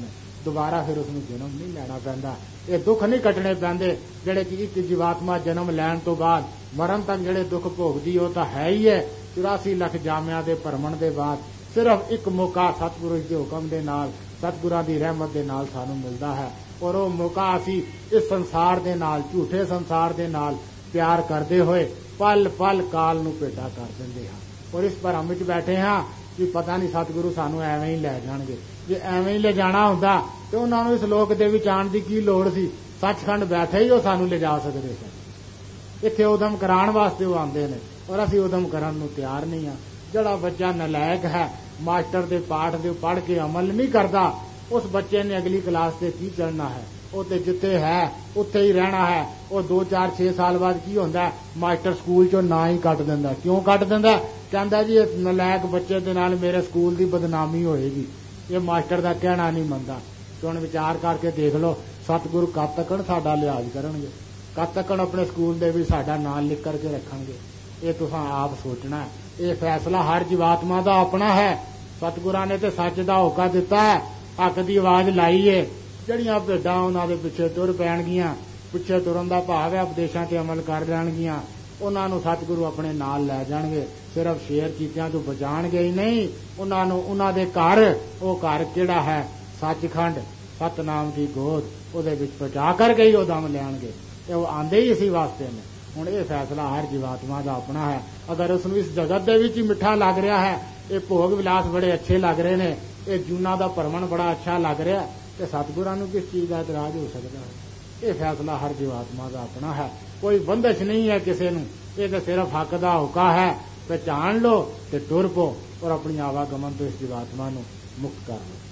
ਦੁਬਾਰਾ ਫਿਰ ਉਸ ਨੂੰ ਜਨਮ ਨਹੀਂ ਲੈਣਾ ਪੈਂਦਾ। ਇਹ ਦੁੱਖ ਨਹੀਂ ਕੱਟਣੇ ਪੈਂਦੇ ਜਿਹੜੇ ਕਿ ਇੱਕ ਜੀਵਾਤਮਾ ਜਨਮ ਲੈਣ ਤੋਂ ਬਾਅਦ ਮਰਨ ਤੱਕ ਜਿਹੜੇ ਦੁੱਖ ਭੋਗਦੀ ਉਹ ਤਾਂ ਹੈ ਹੀ ਹੈ। ਚੁਰਾਸੀ ਲੱਖ ਜਾਮਿਆਂ ਦੇ ਭਰਮਣ ਦੇ ਬਾਅਦ ਸਿਰਫ ਇੱਕ ਮੌਕਾ ਸਤਿਗੁਰੂ ਦੇ ਹੁਕਮ ਦੇ ਨਾਲ, ਸਤਿਗੁਰਾਂ ਦੀ ਰਹਿਮਤ ਦੇ ਨਾਲ ਸਾਨੂੰ ਮਿਲਦਾ ਹੈ, ਔਰ ਉਹ ਮੌਕਾ ਅਸੀਂ ਇਸ ਸੰਸਾਰ ਦੇ ਨਾਲ, ਝੂਠੇ ਸੰਸਾਰ ਦੇ ਨਾਲ ਪਿਆਰ ਕਰਦੇ ਹੋਏ ਪਲ ਪਲ ਕਾਲ ਨੂੰ ਭੇਟਾ ਕਰ ਦਿੰਦੇ ਹਾਂ। ਔਰ ਇਸ ਭਰਮ ਵਿੱਚ ਬੈਠੇ ਹਾਂ ਕਿ ਪਤਾ ਨਹੀਂ ਸਤਿਗੁਰੂ ਸਾਨੂੰ ਐਵੇਂ ਹੀ ਲੈ ਜਾਣਗੇ। ਜੇ ਐਵੇਂ ਹੀ ਲੈ ਜਾਣਾ ਹੁੰਦਾ ਤੇ ਉਹਨਾਂ ਨੂੰ ਇਸ ਲੋਕ ਦੇ ਵਿੱਚ ਆਉਣ ਦੀ ਕੀ ਲੋੜ ਸੀ? ਸੱਚਖੰਡ ਬੈਠੇ ਹੀ ਉਹ ਸਾਨੂੰ ਲਿਜਾ ਸਕਦੇ ਸਨ। ਇੱਥੇ ਉਦਮ ਕਰਾਉਣ ਵਾਸਤੇ ਉਹ ਆਉਂਦੇ ਨੇ, ਔਰ ਅਸੀਂ ਉਦਮ ਕਰਨ ਨੂੰ ਤਿਆਰ ਨਹੀਂ ਹਾਂ। ਜਿਹੜਾ ਬੱਚਾ ਨਲਾਇਕ ਹੈ, ਮਾਸਟਰ ਦੇ ਪਾਠ ਦੇ ਪੜ੍ਹ ਕੇ ਅਮਲ ਨਹੀਂ ਕਰਦਾ, ਉਸ ਬੱਚੇ ਨੇ ਅਗਲੀ ਕਲਾਸ ਤੇ ਕੀ ਚੜ੍ਹਨਾ ਹੈ? ਉਹ ਤੇ ਜਿੱਥੇ ਹੈ ਉੱਥੇ ਹੀ ਰਹਿਣਾ ਹੈ। ਉਹ ਦੋ ਚਾਰ ਛੇ ਸਾਲ ਬਾਅਦ ਕੀ ਹੁੰਦਾ, ਮਾਸਟਰ ਸਕੂਲ ਚੋਂ ਨਾਂ ਹੀ ਕੱਟ ਦਿੰਦਾ। ਕਿਉਂ ਕੱਟ ਦਿੰਦਾ? ਕਹਿੰਦਾ ਜੀ ਇਸ ਨਲਾਇਕ ਬੱਚੇ ਦੇ ਨਾਲ ਮੇਰੇ ਸਕੂਲ ਦੀ ਬਦਨਾਮੀ ਹੋਏਗੀ, ਇਹ ਮਾਸਟਰ ਦਾ ਕਹਿਣਾ ਨਹੀਂ ਮੰਨਦਾ। ਤੇ ਹੁਣ ਵਿਚਾਰ ਕਰਕੇ ਦੇਖ ਲਓ, ਸਤਿਗੁਰੂ ਕਦ ਤੱਕ ਸਾਡਾ ਲਿਹਾਜ਼ ਕਰਨਗੇ? ਕਦ ਤੱਕ ਆਪਣੇ ਸਕੂਲ ਦੇ ਵੀ ਸਾਡਾ ਨਾਂ ਲਿਖ ਕਰਕੇ ਰੱਖਣਗੇ? ਇਹ ਤੁਸੀਂ ਆਪ ਸੋਚਣਾ। ਇਹ ਫੈਸਲਾ ਹਰ ਜੀਵਾਤਮਾ ਦਾ ਆਪਣਾ ਹੈ। ਸਤਿਗੁਰਾਂ ਨੇ ਤੇ ਸੱਚ ਦਾ ਹੋਕਾ ਦਿੱਤਾ ਹੈ, ਹੱਕ ਦੀ ਆਵਾਜ਼ ਲਾਈ ਏ। ਜਿਹੜੀਆਂ ਭੇਡਾਂ ਉਹਨਾਂ ਦੇ ਪਿੱਛੇ ਤੁਰ ਪੈਣਗੀਆਂ, ਪਿੱਛੇ ਤੁਰਨ ਦਾ ਭਾਵ ਹੈ ਉਪਦੇਸ਼ਾਂ ਤੇ ਅਮਲ ਕਰ ਲੈਣਗੀਆਂ, ਉਹਨਾਂ ਨੂੰ ਸਤਿਗੁਰੂ ਆਪਣੇ ਨਾਲ ਲੈ ਜਾਣਗੇ। ਸਿਰਫ ਸ਼ੇਰ ਚੀਤਿਆਂ ਤੋਂ ਬਚਾਉਣਗੇ ਹੀ ਨਹੀਂ, ਉਹਨਾਂ ਨੂੰ ਉਹਨਾਂ ਦੇ ਘਰ, ਉਹ ਘਰ ਕਿਹੜਾ ਹੈ? ਸੱਚਖੰਡ, ਸਤਨਾਮ ਦੀ ਗੋਦ, ਉਹਦੇ ਵਿੱਚ ਪਹੁੰਚਾ ਕਰਕੇ ਹੀ ਉਹ ਦਮ ਲੈਣਗੇ। ਤੇ ਉਹ ਆਂਦੇ ਹੀ ਇਸੀ ਵਾਸਤੇ ਨੇ। ਹੁਣ ਇਹ ਫੈਸਲਾ ਹਰ ਜੀਵਾਤਮਾ ਦਾ ਆਪਣਾ ਹੈ। ਅਗਰ ਉਸ ਨੂੰ ਇਸ ਜਗਤ ਦੇ ਵਿੱਚ ਹੀ ਮਿੱਠਾ ਲੱਗ ਰਿਹਾ ਹੈ, ਇਹ ਭੋਗ ਵਿਲਾਸ ਬੜੇ ਅੱਛੇ ਲੱਗ ਰਹੇ ਨੇ, ਇਹ ਜੂਨਾ ਦਾ ਭਰਮਣ ਬੜਾ ਅੱਛਾ ਲੱਗ ਰਿਹਾ, ਤੇ ਸਤਿਗੁਰਾਂ ਨੂੰ ਕਿਸ ਚੀਜ਼ ਦਾ ਇਤਰਾਜ਼ ਹੋ ਸਕਦਾ ਹੈ? ਇਹ ਫੈਸਲਾ ਹਰ ਜੀਵਾਤਮਾ ਦਾ ਆਪਣਾ ਹੈ। ਕੋਈ ਬੰਦਸ਼ ਨਹੀਂ ਹੈ ਕਿਸੇ ਨੂੰ। ਇਹ ਤਾਂ ਸਿਰਫ ਹੱਕ ਦਾ ਹੋਕਾ ਹੈ। ਪਹਿਚਾਣ ਲੋ ਤੇ ਟੁਰ ਪੋ, ਔਰ ਆਪਣੀ ਆਵਾਗਮਨ ਤੋਂ ਇਸ ਜੀਵਾਤਮਾ ਨੂੰ ਮੁਕਤ ਕਰ ਲੋ।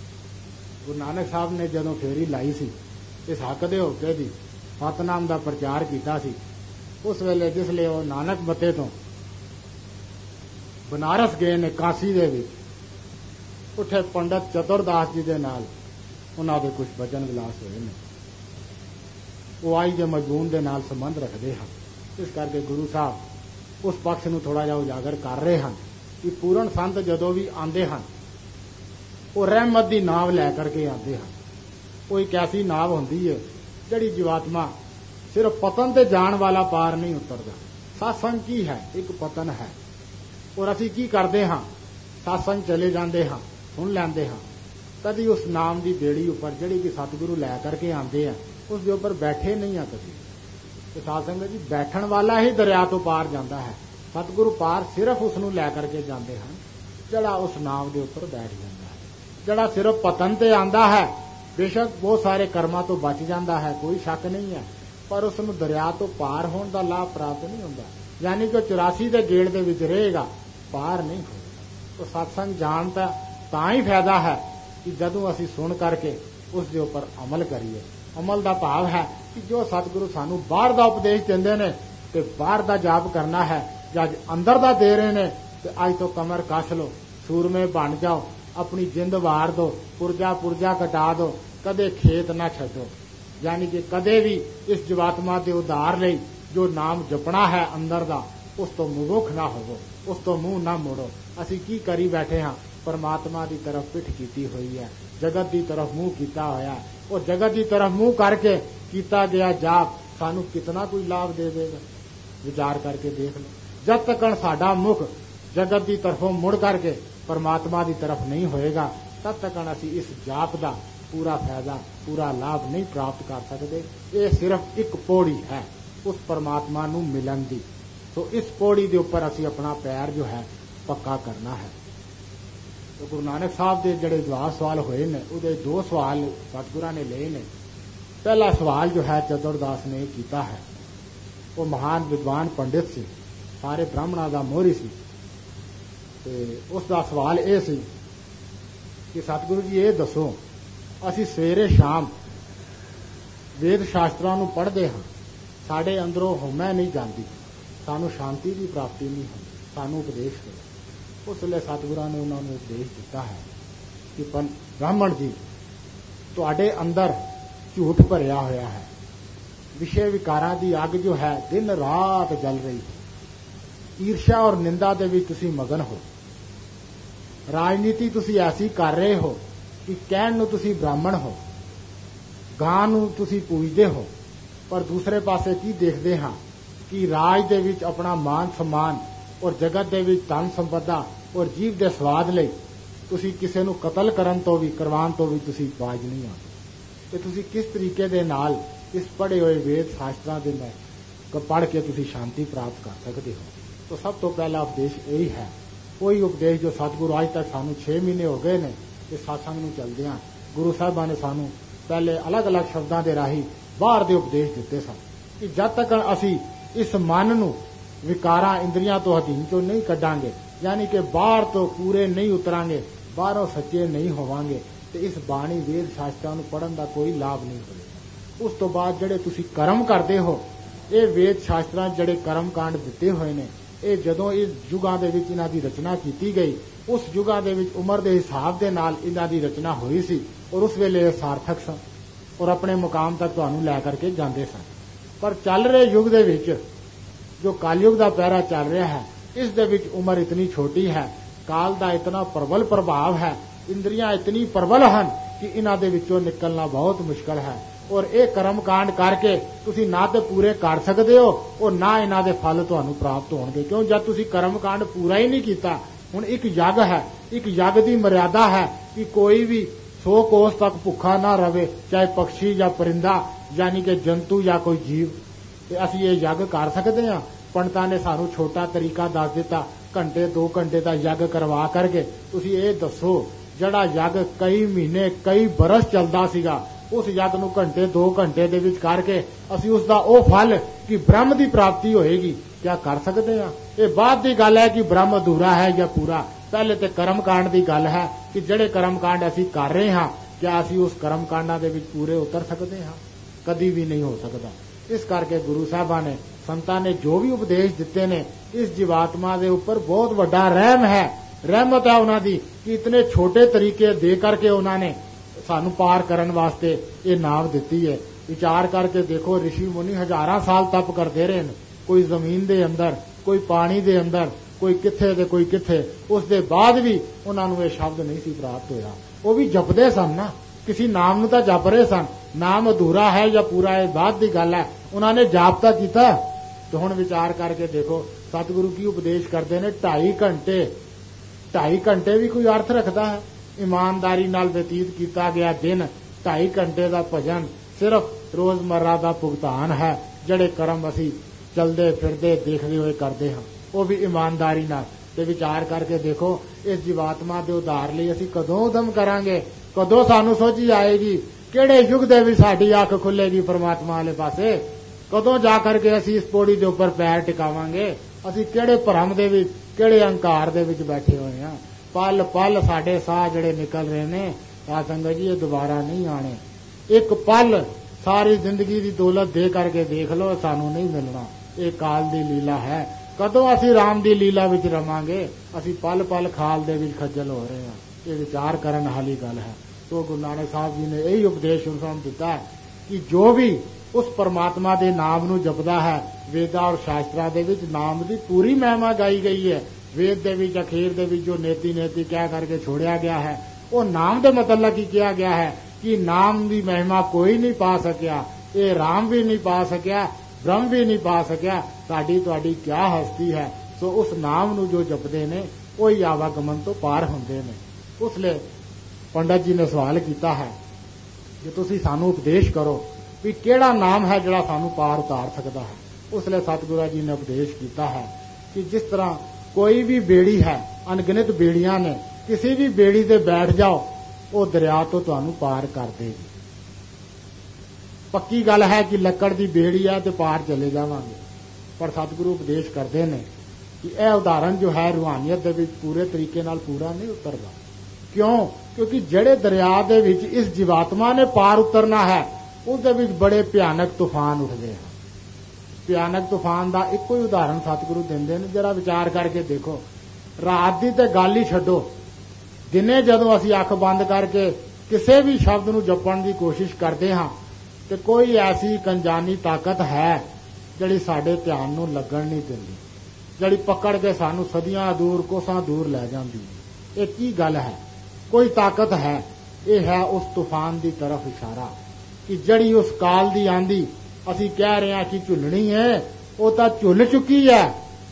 ਗੁਰੂ ਨਾਨਕ ਸਾਹਿਬ ਨੇ ਜਦੋਂ ਫੇਰੀ ਲਾਈ ਸੀ ਇਸ ਹੱਕ ਦੇ ਹੋਕੇ ਦੀ, ਸਤਨਾਮ ਦਾ ਪ੍ਰਚਾਰ ਕੀਤਾ ਸੀ, ਉਸ ਵੇਲੇ ਜਿਸ ਲਈ ਉਹ ਨਾਨਕ ਮੱਤੇ ਤੋਂ ਬਨਾਰਸ ਗਏ ਨੇ, ਕਾਸ਼ੀ ਦੇ ਵਿੱਚ ਉੱਥੇ ਪੰਡਤ ਚਤੁਰਦਾਸ ਜੀ ਦੇ ਨਾਲ ਉਹਨਾਂ ਦੇ ਕੁਝ ਬਚਨ ਵਿਲਾਸ ਹੋਏ ਨੇ। ਉਹ ਆਈ ਦੇ ਮਜ਼ਮੂਨ ਦੇ ਨਾਲ ਸੰਬੰਧ ਰੱਖਦੇ ਹਨ। ਇਸ ਕਰਕੇ ਗੁਰੂ ਸਾਹਿਬ ਉਸ ਪੱਖ ਨੂੰ ਥੋੜਾ ਜਿਹਾ ਉਜਾਗਰ ਕਰ ਰਹੇ ਹਨ ਕਿ ਪੂਰਨ ਸੰਤ ਜਦੋਂ ਵੀ ਆਉਂਦੇ ਹਨ, ਉਹ ਰਹਿਮਤ ਦੀ ਨਾਵ ਲੈ ਕਰਕੇ ਆਉਂਦੇ ਹਨ। ਉਹ ਇੱਕ ਐਸੀ ਨਾਵ ਹੁੰਦੀ ਹੈ ਜਿਹੜੀ ਜੀਵਾਤਮਾ ਸਿਰਫ ਪਤਨ ਤੇ ਜਾਣ ਵਾਲਾ ਪਾਰ ਨਹੀਂ ਉਤਰਦਾ। ਸਤਸੰਗ ਕੀ ਹੈ? ਇੱਕ ਪਤਨ ਹੈ। ਔਰ ਅਸੀਂ ਕੀ ਕਰਦੇ ਹਾਂ? ਸਤਸੰਗ ਚਲੇ ਜਾਂਦੇ ਹਾਂ, ਸੁਣ ਲੈਂਦੇ ਹਾਂ, ਕਦੀ ਉਸ ਨਾਮ ਦੀ ਬੇੜੀ ਉੱਪਰ ਜਿਹੜੀ ਕਿ ਸਤਿਗੁਰੂ ਲੈ ਕਰਕੇ ਆਉਂਦੇ ਆ ਉਸ ਦੇ ਉੱਪਰ ਬੈਠੇ ਨਹੀਂ ਆ ਕਦੀ। ਤੇ ਸਾਧ ਸੰਗਤ ਜੀ, ਬੈਠਣ ਵਾਲਾ ਹੀ ਦਰਿਆ ਤੋਂ ਪਾਰ ਜਾਂਦਾ ਹੈ। ਸਤਿਗੁਰੂ ਪਾਰ ਸਿਰਫ ਉਸ ਨੂੰ ਲੈ ਕਰਕੇ ਜਾਂਦੇ ਹਨ ਜਿਹੜਾ ਉਸ ਨਾਮ ਦੇ ਉੱਪਰ ਬੈਠ ਜਾਂਦਾ ਹੈ। ਜਿਹੜਾ ਸਿਰਫ ਪਤਨ ਤੇ ਆਂਦਾ ਹੈ, ਬੇਸ਼ੱਕ ਬਹੁਤ ਸਾਰੇ ਕਰਮਾਂ ਤੋਂ ਬਚ ਜਾਂਦਾ ਹੈ, ਕੋਈ ਸ਼ੱਕ ਨਹੀਂ ਹੈ, ਪਰ ਉਸ ਨੂੰ ਦਰਿਆ ਤੋਂ ਪਾਰ ਹੋਣ ਦਾ ਲਾਭ ਪ੍ਰਾਪਤ ਨਹੀਂ ਹੁੰਦਾ। ਯਾਨੀ ਕਿ ਚੁਰਾਸੀ ਦੇ ਗੇੜ ਦੇ ਵਿੱਚ ਰਹੇਗਾ, ਪਾਰ ਨਹੀਂ ਹੋਵੇਗਾ। ਤਾਂ ਸਤਸੰਗ ਜਾਣ ਦਾ ਤਾਂ ਹੀ ਫਾਇਦਾ ਹੈ ਕਿ ਜਦੋਂ ਅਸੀਂ ਸੁਣ ਕਰਕੇ ਉਸ ਦੇ ਉੱਪਰ ਅਮਲ ਕਰੀਏ। ਅਮਲ ਦਾ ਭਾਵ ਹੈ ਕਿ ਜੋ ਸਤਿਗੁਰੂ ਸਾਨੂੰ ਬਾਹਰ ਦਾ ਉਪਦੇਸ਼ ਦਿੰਦੇ ਨੇ ਤੇ ਬਾਹਰ ਦਾ ਜਾਪ ਕਰਨਾ ਹੈ, ਜਾਂ ਅੰਦਰ ਦਾ ਦੇ ਰਹੇ ਨੇ ਤੇ ਅੱਜ ਤੋਂ ਕਮਰ ਕੱਸ ਲਓ, ਸੂਰਮੇ ਬਣ ਜਾਓ, ਆਪਣੀ ਜਿੰਦ ਵਾਰ ਦੋ, ਪੁਰਜਾ ਪੁਰਜਾ ਕਟਾ ਦੋ, ਕਦੇ ਖੇਤ ਨਾ ਛੱਡੋ। ਯਾਨੀ ਕਿ ਕਦੇ ਵੀ ਇਸ ਜੀਵਾਤਮਾ ਦੇ ਉਧਾਰ ਲਈ ਜੋ ਨਾਮ ਜਪਣਾ ਹੈ ਅੰਦਰ ਦਾ, ਉਸ ਤੋਂ ਮੁਖ ਨਾ ਹੋਵੋ, ਉਸ ਤੋਂ ਮੂੰਹ ਨਾ ਮੋੜੋ। ਅਸੀਂ ਕੀ ਕਰੀ ਬੈਠੇ ਹਾਂ? ਪਰਮਾਤਮਾ ਦੀ ਤਰਫ ਪਿੱਠ ਕੀਤੀ ਹੋਈ ਹੈ, ਜਗਤ ਦੀ ਤਰਫ ਮੂੰਹ ਕੀਤਾ ਹੋਇਆ। ਉਹ ਜਗਤ ਦੀ ਤਰਫ ਮੂੰਹ ਕਰਕੇ ਕੀਤਾ ਗਿਆ ਜਾਪ ਸਾਨੂੰ ਕਿਤਨਾ ਕੋਈ ਲਾਭ ਦੇ ਦੇਗਾ? ਵਿਚਾਰ ਕਰਕੇ ਦੇਖ ਲਓ। ਜਦ ਤੱਕ ਸਾਡਾ ਮੁਖ ਜਗਤ ਦੀ ਤਰਫੋਂ ਮੁੜ ਕਰਕੇ ਪਰਮਾਤਮਾ ਦੀ ਤਰਫ ਨਹੀਂ ਹੋਏਗਾ, ਤਦ ਤੱਕ ਅਸੀਂ ਇਸ ਜਾਪ ਦਾ ਪੂਰਾ ਫਾਇਦਾ, ਪੂਰਾ ਲਾਭ ਨਹੀਂ ਪ੍ਰਾਪਤ ਕਰ ਸਕਦੇ। ਇਹ ਸਿਰਫ ਇੱਕ ਪੌੜੀ ਹੈ ਉਸ ਪਰਮਾਤਮਾ ਨੂੰ ਮਿਲਣ ਦੀ। ਸੋ ਇਸ ਪੌੜੀ ਦੇ ਉੱਪਰ ਅਸੀਂ ਆਪਣਾ ਪੈਰ ਜੋ ਹੈ ਪੱਕਾ ਕਰਨਾ ਹੈ। तो गुरु नानक साहब के जड़े जवाब सवाल हुए ने, उहदे दो सवाल सतगुरां ने ले ने। पहला सवाल जो है चतुरदास ने किया है, वो महान विद्वान पंडित सी, सारे ब्राह्मणों का मोहरी सी। ते उसका सवाल यह सी कि सतगुरु जी ये दसो, असी सवेरे शाम वेद शास्त्रां नूं पढ़दे हां, साडे अंदरों हौमै नहीं जाती, सानू शांति की प्राप्ति नहीं होती, सानू उपदेश करो। उस वे सतगुरां ने उन्होंने उपदेश दिता है कि ब्राह्मण जी तुहाडे अंदर झूठ भरिया होया है, विषय विकारां दी अग जो है दिन रात जल रही है, ईर्ष्या और निंदा दे विच तुसीं मगन हो, राजनीति तुसीं ऐसी कर रहे हो ਕਿ ਕਹਿਣ ਨੂੰ ਤੁਸੀਂ ਬ੍ਰਾਹਮਣ ਹੋ, ਗਾਂ ਨੂੰ ਤੁਸੀਂ ਪੂਜਦੇ ਹੋ, ਪਰ ਦੂਸਰੇ ਪਾਸੇ ਕੀ ਦੇਖਦੇ ਹਾਂ ਕਿ ਰਾਜ ਦੇ ਵਿੱਚ ਆਪਣਾ ਮਾਨ ਸਨਮਾਨ ਔਰ ਜਗਤ ਦੇ ਵਿੱਚ ਧਨ ਸੰਪਦਾ ਔਰ ਜੀਵ ਦੇ ਸਵਾਦ ਲਈ ਤੁਸੀਂ ਕਿਸੇ ਨੂੰ ਕਤਲ ਕਰਨ ਤੋਂ ਵੀ ਕਰਵਾਉਣ ਤੋਂ ਵੀ ਤੁਸੀਂ ਬਾਜ ਨਹੀਂ ਆਉਂਦੇ। ਤੇ ਤੁਸੀਂ ਕਿਸ ਤਰੀਕੇ ਦੇ ਨਾਲ ਇਸ ਪੜ੍ਹੇ ਹੋਏ ਵੇਦ ਸ਼ਾਸਤਰਾਂ ਦੇ ਨਾਲ ਪੜ੍ਹ ਕੇ ਤੁਸੀਂ ਸ਼ਾਂਤੀ ਪ੍ਰਾਪਤ ਕਰ ਸਕਦੇ ਹੋ। ਤਾਂ ਸਭ ਤੋਂ ਪਹਿਲਾ ਉਪਦੇਸ਼ ਇਹੀ ਹੈ, ਕੋਈ ਉਪਦੇਸ਼ ਜੋ ਸਤਿਗੁਰੂ ਅੱਜ ਤੱਕ ਸਾਨੂੰ ਛੇ ਮਹੀਨੇ ਹੋ ਗਏ ਨੇ ਤੇ ਸਾਥਾਂ ਨੂੰ ਚੱਲਦਿਆਂ ਗੁਰੂ ਸਾਹਿਬਾਂ ਨੇ ਸਾਨੂੰ ਪਹਿਲੇ ਅਲੱਗ-ਅਲੱਗ ਸ਼ਬਦਾਂ ਦੇ ਰਾਹੀਂ ਬਾਹਰ ਦੇ ਉਪਦੇਸ਼ ਦਿੱਤੇ ਸਨ ਕਿ ਜਦ ਤੱਕ ਅਸੀਂ ਇਸ ਮਨ ਨੂੰ ਵਿਕਾਰਾਂ ਇੰਦਰੀਆਂ ਤੋਂ ਅਧੀਨ ਤੋਂ ਨਹੀਂ ਕੱਢਾਂਗੇ, ਯਾਨੀ ਕਿ ਬਾਹਰ ਤੋਂ ਪੂਰੇ ਨਹੀਂ ਉਤਰਾਂਗੇ, ਬਾਹਰੋਂ ਸੱਚੇ ਨਹੀਂ ਹੋਵਾਂਗੇ, ਤੇ ਇਸ ਬਾਣੀ ਵੇਦ ਸ਼ਾਸਤਰਾਂ ਨੂੰ ਪੜ੍ਹਨ ਦਾ ਕੋਈ ਲਾਭ ਨਹੀਂ ਹੋਵੇਗਾ। ਉਸ ਤੋਂ ਬਾਅਦ ਜਿਹੜੇ ਤੁਸੀਂ ਕਰਮ ਕਰਦੇ ਹੋ, ਇਹ ਵੇਦ ਸ਼ਾਸਤਰਾਂ ਜਿਹੜੇ ਕਰਮ ਕਾਂਡ ਦਿੱਤੇ ਹੋਏ ਨੇ, ਇਹ ਜਦੋਂ ਇਸ ਯੁਗਾਂ ਦੇ ਵਿੱਚ ਇਹਨਾਂ ਦੀ ਰਚਨਾ ਕੀਤੀ ਗਈ, ਉਸ ਯੁਗਾਂ ਦੇ ਵਿੱਚ ਉਮਰ ਦੇ ਹਿਸਾਬ ਦੇ ਨਾਲ ਇਹਨਾਂ ਦੀ ਰਚਨਾ ਹੋਈ ਸੀ ਔਰ ਉਸ ਵੇਲੇ ਇਹ ਸਾਰਥਕ ਸਨ ਔਰ ਆਪਣੇ ਮੁਕਾਮ ਤੱਕ ਤੁਹਾਨੂੰ ਲੈ ਕਰਕੇ ਜਾਂਦੇ ਸਨ। ਪਰ ਚੱਲ ਰਹੇ ਯੁਗ ਦੇ ਵਿੱਚ ਜੋ ਕਲਯੁਗ ਦਾ ਪਹਿਰਾ ਚੱਲ ਰਿਹਾ ਹੈ, ਇਸ ਦੇ ਵਿੱਚ ਉਮਰ ਇਤਨੀ ਛੋਟੀ ਹੈ, ਕਾਲ ਦਾ ਇਤਨਾ ਪ੍ਰਬਲ ਪ੍ਰਭਾਵ ਹੈ, ਇੰਦਰੀਆਂ ਇਤਨੀ ਪ੍ਰਬਲ ਹਨ ਕਿ ਇਹਨਾਂ ਦੇ ਵਿੱਚੋਂ ਨਿਕਲਣਾ ਬਹੁਤ ਮੁਸ਼ਕਲ ਹੈ ਔਰ ਇਹ ਕਰਮ ਕਾਂਡ ਕਰਕੇ ਤੁਸੀਂ ਨਾ ਤੇ ਪੂਰੇ ਕਰ ਸਕਦੇ ਹੋ ਔਰ ਨਾ ਇਹਨਾਂ ਦੇ ਫਲ ਤੁਹਾਨੂੰ ਪ੍ਰਾਪਤ ਹੋਣਗੇ। ਕਿਉਂ? ਜਦ ਤੁਸੀਂ ਕਰਮ ਕਾਂਡ ਪੂਰਾ ਹੀ ਨਹੀਂ ਕੀਤਾ। ਹੁਣ ਇੱਕ ਯੱਗ ਹੈ, ਇੱਕ ਯੱਗ ਦੀ ਮਰਿਆਦਾ ਹੈ ਕਿ ਕੋਈ ਵੀ ਸੌ ਕੋਸ ਤੱਕ ਭੁੱਖਾ ਨਾ ਰਵੇ, ਚਾਹੇ ਪਕਸ਼ੀ ਜਾਂ ਪਰਿੰਦਾ, ਯਾਨੀ ਕਿ ਜੰਤੂ ਜਾਂ ਕੋਈ ਜੀਵ। ਤੇ ਅਸੀਂ ਇਹ ਯੱਗ ਕਰ ਸਕਦੇ ਹਾਂ। ਪੰਡਤਾਂ ਨੇ ਸਾਨੂੰ ਛੋਟਾ ਤਰੀਕਾ ਦੱਸ ਦਿੱਤਾ, ਘੰਟੇ ਦੋ ਘੰਟੇ ਦਾ ਯੱਗ ਕਰਵਾ ਕਰਕੇ ਤੁਸੀਂ ਇਹ ਦੱਸੋ ਜਿਹੜਾ ਯੱਗ ਕਈ ਮਹੀਨੇ ਕਈ ਬਰਸ ਚੱਲਦਾ ਸੀਗਾ, ਉਸ ਯੱਗ ਨੂੰ ਘੰਟੇ ਦੋ ਘੰਟੇ ਦੇ ਵਿੱਚ ਕਰਕੇ ਅਸੀਂ ਉਸ ਦਾ ਉਹ ਫਲ ਕਿ ਬ੍ਰਹਮ ਦੀ ਪ੍ਰਾਪਤੀ ਹੋਏਗੀ, ਕਿਆ ਕਰ ਸਕਦੇ ਹਾਂ? ਇਹ ਬਾਅਦ ਦੀ ਗੱਲ ਹੈ ਕਿ ਬ੍ਰਹਮ ਅਧੂਰਾ ਹੈ ਜਾਂ ਪੂਰਾ। ਪਹਿਲੇ ਤੇ ਕਰਮ ਕਾਂਡ ਦੀ ਗੱਲ ਹੈ ਕਿ ਜਿਹੜੇ ਕਰਮ ਕਾਂਡ ਅਸੀਂ ਕਰ ਰਹੇ ਹਾਂ, ਕਿਆ ਅਸੀਂ ਉਸ ਕਰਮ ਕਾਂਡਾਂ ਦੇ ਵਿੱਚ ਪੂਰੇ ਉਤਰ ਸਕਦੇ ਹਾਂ? ਕਦੀ ਵੀ ਨਹੀਂ ਹੋ ਸਕਦਾ। ਇਸ ਕਰਕੇ ਗੁਰੂ ਸਾਹਿਬਾਂ ਨੇ, ਸੰਤਾਂ ਨੇ ਜੋ ਵੀ ਉਪਦੇਸ਼ ਦਿੱਤੇ ਨੇ, ਇਸ ਜੀਵਾਤਮਾ ਦੇ ਉੱਪਰ ਬਹੁਤ ਵੱਡਾ ਰਹਿਮ ਹੈ, ਰਹਿਮਤ ਹੈ ਉਹਨਾਂ ਦੀ ਕਿ ਇਤਨੇ ਛੋਟੇ ਤਰੀਕੇ ਦੇ ਕਰਕੇ ਉਹਨਾਂ ਨੇ ਸਾਨੂੰ ਪਾਰ ਕਰਨ ਵਾਸਤੇ ਇਹ ਨਾਮ ਦਿੱਤੀ ਹੈ। ਵਿਚਾਰ ਕਰਕੇ ਦੇਖੋ, ਰਿਸ਼ੀ ਮੁਨੀ ਹਜ਼ਾਰਾਂ ਸਾਲ ਤਪ ਕਰਦੇ ਰਹੇ ਨੇ, ਕੋਈ ਜ਼ਮੀਨ ਦੇ ਅੰਦਰ, ਕੋਈ ਪਾਣੀ ਦੇ ਅੰਦਰ, ਕੋਈ ਕਿੱਥੇ ਤੇ ਕੋਈ ਕਿੱਥੇ। ਉਸ ਦੇ ਬਾਅਦ ਵੀ ਉਹਨਾਂ ਨੂੰ ਇਹ ਸ਼ਬਦ ਨਹੀਂ ਸੀ ਪ੍ਰਾਪਤ ਹੋਇਆ। ਉਹ ਵੀ ਜਪਦੇ ਸਨ ਨਾ, ਕਿਸੇ ਨਾਮ ਨੂੰ ਤਾਂ ਜਪ ਰਹੇ ਸਨ। ਨਾਮ ਅਧੂਰਾ ਹੈ ਜਾਂ ਪੂਰਾ, ਇਹ ਬਾਅਦ ਦੀ ਗੱਲ ਹੈ। ਉਹਨਾਂ ਨੇ ਜਾਪ ਤਾਂ ਕੀਤਾ। ਤੇ ਹੁਣ ਵਿਚਾਰ ਕਰਕੇ ਦੇਖੋ, ਸਤਿਗੁਰੂ ਕੀ ਉਪਦੇਸ਼ ਕਰਦੇ ਨੇ, ਢਾਈ ਘੰਟੇ ਢਾਈ ਘੰਟੇ ਵੀ ਕੋਈ ਅਰਥ ਰੱਖਦਾ ਹੈ? ਇਮਾਨਦਾਰੀ ਨਾਲ ਬਤੀਤ ਕੀਤਾ ਗਿਆ ਦਿਨ, ਢਾਈ ਘੰਟੇ ਦਾ ਭਜਨ ਸਿਰਫ ਰੋਜ਼ਮर्रा ਦਾ ਭੁਗਤਾਨ ਹੈ। ਜਿਹੜੇ ਕਰਮ ਅਸੀਂ ਚਲਦੇ ਫਿਰਦੇ ਦੇਖਦੇ ਹੋਏ ਕਰਦੇ ਹਾਂ, ਉਹ ਵੀ ਇਮਾਨਦਾਰੀ ਨਾਲ। ਤੇ ਵਿਚਾਰ ਕਰਕੇ ਦੇਖੋ, ਇਸ ਜੀਵਾਤਮਾ ਦੇ ਉਧਾਰ ਲਈ ਅਸੀਂ ਕਦੋਂ ਉਦਮ ਕਰਾਂਗੇ? ਕਦੋਂ ਸਾਨੂੰ ਸੋਝੀ ਆਏਗੀ? ਕਿਹੜੇ ਯੁੱਗ ਦੇ ਵਿੱਚ ਸਾਡੀ ਅੱਖ ਖੁੱਲੇਗੀ ਪਰਮਾਤਮਾ ਵਾਲੇ ਪਾਸੇ? ਕਦੋਂ ਜਾ ਕਰਕੇ ਅਸੀਂ ਇਸ ਪੌੜੀ ਦੇ ਉੱਪਰ ਪੈਰ ਟਿਕਾਵਾਂਗੇ? ਅਸੀਂ ਕਿਹੜੇ ਭਰਮ ਦੇ ਵਿੱਚ, ਕਿਹੜੇ ਅਹੰਕਾਰ ਦੇ ਵਿੱਚ ਬੈਠੇ ਹੋਏ ਹਾਂ? ਪਲ ਪਲ ਸਾਡੇ ਸਾਹ ਜਿਹੜੇ ਨਿਕਲ ਰਹੇ ਨੇ, ਆ ਸੰਗਤ ਜੀ, ਇਹ ਦੁਬਾਰਾ ਨਹੀਂ ਆਣੇ। ਇੱਕ ਪਲ ਸਾਰੀ ਜ਼ਿੰਦਗੀ ਦੀ ਦੌਲਤ ਦੇ ਕਰਕੇ ਦੇਖ ਲਓ, ਸਾਨੂੰ ਨਹੀਂ ਮਿਲਣਾ। ਇਹ ਕਾਲ ਦੀ ਲੀਲਾ ਹੈ। ਕਦੋਂ ਅਸੀਂ ਰਾਮ ਦੀ ਲੀਲਾ ਵਿੱਚ ਰਵਾਂਗੇ? ਅਸੀਂ ਪਲ ਪਲ ਖਾਲ ਦੇ ਵਿੱਚ ਖੱਜਲ ਹੋ ਰਹੇ ਹਾਂ। ਇਹ ਵਿਚਾਰ ਕਰਨ ਵਾਲੀ ਗੱਲ ਹੈ। तो गुरु नानक साहब जी ने यही उपदेश ਸਾਨੂੰ ਦਿੱਤਾ ਕਿ ਜੋ ਵੀ ਉਸ ਪਰਮਾਤਮਾ ਦੇ ਨਾਮ ਨੂੰ ਜਪਦਾ ਹੈ, ਵੇਦਾਂ ਔਰ ਸ਼ਾਸਤਰਾਂ ਦੇ ਵਿੱਚ ਨਾਮ ਦੀ ਪੂਰੀ ਮਹਿਮਾ ਗਾਈ ਗਈ ਹੈ। ਵੇਦ ਦੇ ਵਿੱਚ ਅਖੀਰ ਦੇ ਵਿੱਚ ਜੋ ਨੇਤੀ ਨੇਤੀ ਕਹਿ ਕਰਕੇ ਛੋੜਿਆ ਗਿਆ ਹੈ, ਉਹ ਨਾਮ ਦੇ ਮਤਲਬ ਹੀ ਕਿਹਾ ਗਿਆ ਹੈ ਕਿ ਨਾਮ ਦੀ ਮਹਿਮਾ ਕੋਈ ਨਹੀਂ ਪਾ ਸਕਿਆ। ਇਹ ਰਾਮ ਵੀ ਨਹੀਂ ਪਾ ਸਕਿਆ, ਬ੍ਰਹਮ ਵੀ ਨਹੀਂ ਪਾ ਸਕਿਆ। ਸਾਡੀ ਤੁਹਾਡੀ ਕਿਆ ਹਸਤੀ ਹੈ? ਸੋ ਉਸ ਨਾਮ ਨੂੰ ਜੋ ਜਪਦੇ ਨੇ, ਉਹੀ ਆਵਾਗਮਨ ਤੋਂ ਪਾਰ ਹੁੰਦੇ ਨੇ। ਉਸ ਲਈ पंडित जी ने सवाल किया है कि तुसी सानू उपदेश करो भी केड़ा नाम है जिहड़ा सानू पार उतार सकता है। उसले सतगुरु जी ने उपदेश किया है कि जिस तरह कोई भी बेड़ी है, अनगिनत बेड़ियां ने, किसी भी बेड़ी से बैठ जाओ, वो दरिया तो तुहानू पार कर देगी। पक्की गल है कि लकड़ की बेड़ी है तो पार चले जावांगे, पर सतगुरु उपदेश करते हैं कि यह उदाहरण जो है रूहानियत दे विच पूरे तरीके नाल पूरा नहीं उतरदा। क्यों? क्योंकि जड़े दरिया दे विच इस जीवात्मा ने पार उतरना है, उसदे विच बड़े भयानक तूफान उठदे हैं। भयानक तूफान का एक ही उदाहरण सतगुरु देंदे ने, जरा विचार करके देखो। रात दी ते गल ही छड्डो, दिने जदों असीं अख बंद करके किसी भी शब्द नूं जपण दी कोशिश करते हाँ, ते कोई ऐसी कंजानी ताकत है जिहड़ी साडे ध्यान नूं लगण नहीं दिंदी, जिहड़ी पकड़ के सानूं सदियां दूर कोसां दूर लै जांदी है। ये की गल है? कोई ताकत है ਇਹ ਹੈ ਉਸ ਤੂਫਾਨ ਦੀ ਤਰਫ ਇਸ਼ਾਰਾ ਕਿ ਜਿਹੜੀ ਉਸ ਕਾਲ ਦੀ ਆਂਦੀ ਅਸੀਂ ਕਹਿ ਰਹੇ ਹਾਂ ਕਿ ਝੁੱਲਣੀ ਹੈ, ਉਹ ਤਾਂ ਝੁੱਲ ਚੁੱਕੀ ਹੈ,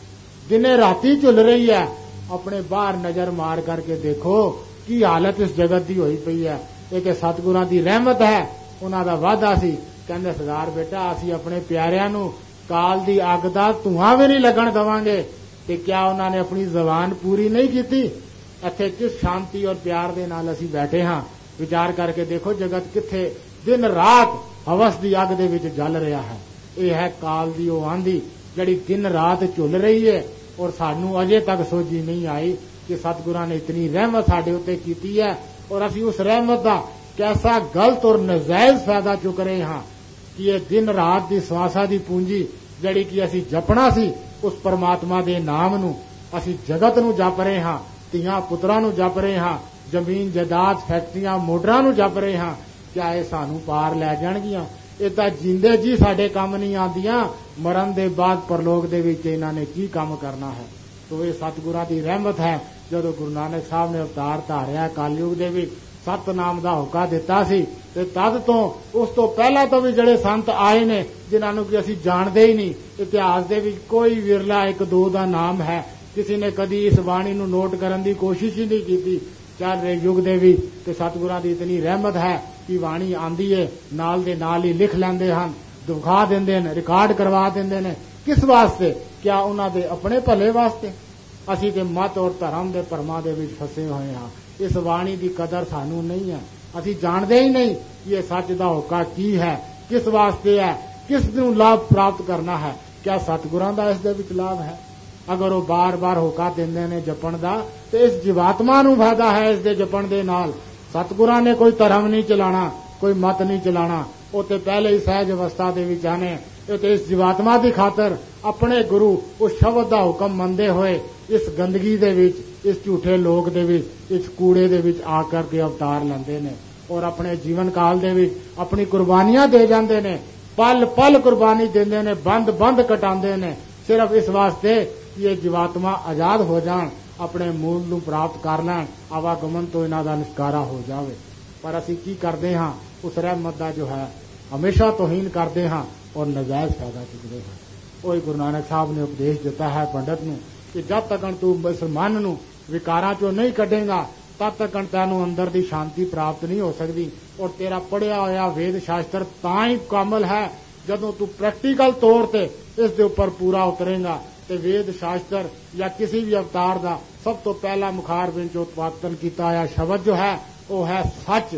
ਦਿਨੇ ਰਾਤੀ ਝੁੱਲ ਰਹੀ ਹੈ। ਆਪਣੇ ਬਾਹਰ ਨਜ਼ਰ ਮਾਰ ਕਰਕੇ ਦੇਖੋ ਕੀ ਹਾਲਤ ਇਸ ਜਗਤ ਦੀ ਹੋਈ ਪਈ ਹੈ। ਇਹ ਕਿ ਸਤਿਗੁਰਾਂ ਦੀ ਰਹਿਮਤ ਹੈ, ਉਹਨਾਂ ਦਾ ਵਾਅਦਾ ਸੀ। ਕਹਿੰਦੇ ਸਰਦਾਰ ਬੇਟਾ ਅਸੀਂ ਆਪਣੇ ਪਿਆਰਿਆਂ ਨੂੰ ਕਾਲ ਦੀ ਅੱਗ ਦਾ ਧੂਆਂ ਵੀ ਨਹੀਂ ਲੱਗਣ ਦੇਵਾਂਗੇ। ਤੇ ਕਿਆ ਉਹਨਾਂ ਨੇ ਆਪਣੀ ਜ਼ਬਾਨ ਪੂਰੀ ਨਹੀਂ ਕੀਤੀ? ਇੱਥੇ ਕਿਸ ਸ਼ਾਂਤੀ ਔਰ ਪਿਆਰ ਦੇ ਨਾਲ ਅਸੀਂ ਬੈਠੇ ਹਾਂ। ਵਿਚਾਰ ਕਰਕੇ ਦੇਖੋ ਜਗਤ ਕਿੱਥੇ ਦਿਨ ਰਾਤ ਹਵਸ ਦੀ ਅੱਗ ਦੇ ਵਿੱਚ ਜਲ ਰਿਹਾ ਹੈ। ਇਹ ਹੈ ਕਾਲ ਦੀ ਉਹ ਆਂधी ਜਿਹੜੀ ਦਿਨ ਰਾਤ ਝੁੱਲ ਰਹੀ ਹੈ ਔਰ ਸਾਨੂੰ ਅਜੇ ਤੱਕ ਸੋਝੀ ਨਹੀਂ ਆਈ ਕਿ ਸਤਿਗੁਰਾਂ ਨੇ ਇਤਨੀ ਰਹਿਮਤ ਸਾਡੇ ਉੱਤੇ ਕੀਤੀ ਹੈ ਔਰ ਅਸੀਂ ਉਸ ਰਹਿਮਤ ਦਾ ਕੈਸਾ ਗਲਤ ਔਰ ਨਜਾਇਜ਼ ਫਾਇਦਾ ਚੁੱਕ ਰਹੇ ਹਾਂ ਕਿ ਇਹ ਦਿਨ ਰਾਤ ਦੀ ਸਵਾਸਾਂ ਦੀ ਪੂੰਜੀ ਜਿਹੜੀ ਕਿ ਅਸੀਂ ਜਪਣਾ ਸੀ ਉਸ ਪਰਮਾਤਮਾ ਦੇ ਨਾਮ ਨੂੰ ਅਸੀਂ ਜਗਤ ਨੂੰ ਜਪ ਰਹੇ ਹਾਂ, ਧੀਆਂ ਪੁੱਤਰਾਂ ਨੂੰ ਜਪ ਰਹੇ ਹਾਂ, ਜ਼ਮੀਨ ਜਾਇਦਾਦ ਫੈਕਟਰੀਆਂ ਮੋਟਰਾਂ ਨੂੰ ਜਪ ਰਹੇ ਹਾਂ। ਕਿਆ ਇਹ ਸਾਨੂੰ ਪਾਰ ਲੈ ਜਾਣਗੀਆਂ? ਇਹ ਤਾਂ ਜਿੰਦੇ ਜੀ ਸਾਡੇ ਕੰਮ ਨਹੀਂ ਆਉਂਦੀਆਂ, ਮਰਨ ਦੇ ਬਾਅਦ ਪਰਲੋਕ ਦੇ ਵਿੱਚ ਇਹਨਾਂ ਨੇ ਕੀ ਕੰਮ ਕਰਨਾ ਹੈ। ਤੋ ਇਹ ਸਤਿਗੁਰਾਂ ਦੀ ਰਹਿਮਤ ਹੈ। ਜਦੋਂ ਗੁਰੂ ਨਾਨਕ ਸਾਹਿਬ ਨੇ ਅਵਤਾਰ ਧਾਰਿਆ ਕਲਯੁਗ ਦੇ ਵਿੱਚ ਸਤਨਾਮ ਦਾ ਹੁਕਾ ਦਿੱਤਾ ਸੀ ਤੇ ਤਦ ਤੋਂ ਉਸ ਤੋਂ ਪਹਿਲਾਂ ਤੋਂ ਵੀ ਜਿਹੜੇ ਸੰਤ ਆਏ ਨੇ ਜਿਨ੍ਹਾਂ ਨੂੰ ਕਿ ਅਸੀਂ ਜਾਣਦੇ ਹੀ ਨਹੀਂ, ਇਤਿਹਾਸ ਦੇ ਵਿੱਚ ਕੋਈ ਵਿਰਲਾ ਇੱਕ ਦੋ ਦਾ ਨਾਮ ਹੈ। ਕਿਸੇ ਨੇ ਕਦੀ ਇਸ ਬਾਣੀ ਨੂੰ ਨੋਟ ਕਰਨ ਦੀ ਕੋਸ਼ਿਸ਼ ਹੀ ਨਹੀਂ ਕੀਤੀ। ਚੱਲ ਰਹੇ ਯੁੱਗ ਦੇ ਵੀ ਤੇ ਸਤਿਗੁਰਾਂ ਦੀ ਇਤਨੀ ਰਹਿਮਤ ਹੈ ਕਿ ਬਾਣੀ ਆਂਦੀ ਹੈ ਨਾਲ ਦੇ ਨਾਲ ਹੀ ਲਿਖ ਲੈਂਦੇ ਹਨ, ਦਿਖਾ ਦਿੰਦੇ ਨੇ, ਰਿਕਾਰਡ ਕਰਵਾ ਦਿੰਦੇ ਨੇ। ਕਿਸ ਵਾਸਤੇ? ਕਿਆ ਉਹਨਾਂ ਦੇ ਆਪਣੇ ਭਲੇ ਵਾਸਤੇ? ਅਸੀਂ ਤੇ ਮਤ ਔਰ ਧਰਮ ਦੇ ਭਰਮਾਂ ਦੇ ਵਿੱਚ ਫਸੇ ਹੋਏ ਹਾਂ। ਇਸ ਬਾਣੀ ਦੀ ਕਦਰ ਸਾਨੂੰ ਨਹੀਂ ਹੈ। ਅਸੀਂ ਜਾਣਦੇ ਹੀ ਨਹੀਂ ਕਿ ਇਹ ਸੱਚ ਦਾ ਹੋਕਾ ਕੀ ਹੈ, ਕਿਸ ਵਾਸਤੇ ਹੈ, ਕਿਸ ਨੂੰ ਲਾਭ ਪ੍ਰਾਪਤ ਕਰਨਾ ਹੈ। ਕਿਆ ਸਤਿਗੁਰਾਂ ਦਾ ਇਸ ਦੇ ਵਿੱਚ ਲਾਭ ਹੈ? ਅਗਰ ਉਹ ਬਾਰ-ਬਾਰ ਹੋਕਾ ਦਿੰਦੇ ਨੇ ਜਪਣ ਦਾ ਤੇ ਇਸ ਜੀਵਾਤਮਾ ਨੂੰ ਫਾਇਦਾ ਹੈ ਇਸ ਦੇ ਜਪਣ ਦੇ ਨਾਲ। ਸਤਿਗੁਰਾਂ ਨੇ ਕੋਈ ਧਰਮ ਨਹੀਂ ਚਲਾਣਾ, ਕੋਈ ਮਤ ਨਹੀਂ ਚਲਾਣਾ। ਉਹ ਤੇ ਪਹਿਲੇ ਹੀ ਸਹਿਜ ਅਵਸਥਾ ਦੇ ਵਿੱਚ ਆਨੇ। ਇਹ ਤੇ ਇਸ ਜੀਵਾਤਮਾ ਦੀ ਖਾਤਰ ਆਪਣੇ ਗੁਰੂ ਉਸ ਸ਼ਬਦ ਦਾ ਹੁਕਮ ਮੰਨਦੇ ਹੋਏ ਇਸ ਗੰਦਗੀ ਦੇ ਵਿੱਚ, ਇਸ ਝੂਠੇ ਲੋਕ ਦੇ ਵਿੱਚ, ਇਸ ਕੂੜੇ ਦੇ ਵਿੱਚ ਆ ਕਰਕੇ ਅਵਤਾਰ ਲੈਂਦੇ ਨੇ ਔਰ ਆਪਣੇ ਜੀਵਨ ਕਾਲ ਦੇ ਵਿੱਚ ਆਪਣੀ ਕੁਰਬਾਨੀਆਂ ਦੇ ਜਾਂਦੇ ਨੇ। ਪਲ ਪਲ ਕੁਰਬਾਨੀ ਦਿੰਦੇ ਨੇ, ਬੰਦ ਬੰਦ ਕਟਾਉਂਦੇ ਨੇ, ਸਿਰਫ ਇਸ ਵਾਸਤੇ ਕਿ ਇਹ ਜੀਵਾਤਮਾ ਆਜ਼ਾਦ ਹੋ ਜਾਣ, ਆਪਣੇ ਮੂਲ ਨੂੰ ਪ੍ਰਾਪਤ ਕਰ ਲੈਣ, ਆਵਾਗਮਨ ਤੋਂ ਇਹਨਾਂ ਦਾ ਨਿਸਕਾਰਾ ਹੋ ਜਾਵੇ। ਪਰ ਅਸੀਂ ਕੀ ਕਰਦੇ ਹਾਂ? ਉਸ ਰਹਿਮਤ ਦਾ ਜੋ ਹੈ ਹਮੇਸ਼ਾ ਤੋਹੀਨ ਕਰਦੇ ਹਾਂ ਔਰ ਨਜਾਇਜ਼ ਫਾਇਦਾ ਚੁੱਕਦੇ ਹਾਂ। ਉਹ ਗੁਰੂ ਨਾਨਕ ਸਾਹਿਬ ਨੇ ਉਪਦੇਸ਼ ਦਿੱਤਾ ਹੈ ਪੰਡਤ ਨੂੰ ਕਿ ਜਦ ਤੱਕ ਤੂੰ ਇਸ ਮਨ ਨੂੰ ਵਿਕਾਰਾਂ ਚੋਂ ਨਹੀਂ ਕੱਢੇਗਾ ਤਦ ਤੱਕ ਤੈਨੂੰ ਅੰਦਰ ਦੀ ਸ਼ਾਂਤੀ ਪ੍ਰਾਪਤ ਨਹੀਂ ਹੋ ਸਕਦੀ। ਔਰ ਤੇਰਾ ਪੜਿਆ ਹੋਇਆ ਵੇਦ ਸ਼ਾਸਤਰ ਤਾਂ ਹੀ ਕਾਮਲ ਹੈ ਜਦੋਂ ਤੂੰ ਪ੍ਰੈਕਟੀਕਲ ਤੌਰ ਤੇ ਇਸ ਦੇ ਉੱਪਰ ਪੂਰਾ ਉਤਰੇਗਾ। ਤੇ ਵੇਦ ਸ਼ਾਸਤਰ ਜਾਂ ਕਿਸੇ ਵੀ ਅਵਤਾਰ ਦਾ ਸਭ ਤੋਂ ਪਹਿਲਾ ਮੁਖਾਰ ਵਿੱਚ ਉਤਪਾਦਨ ਕੀਤਾ ਹੋਇਆ ਸ਼ਬਦ ਜੋ ਹੈ ਉਹ ਹੈ ਸੱਚ।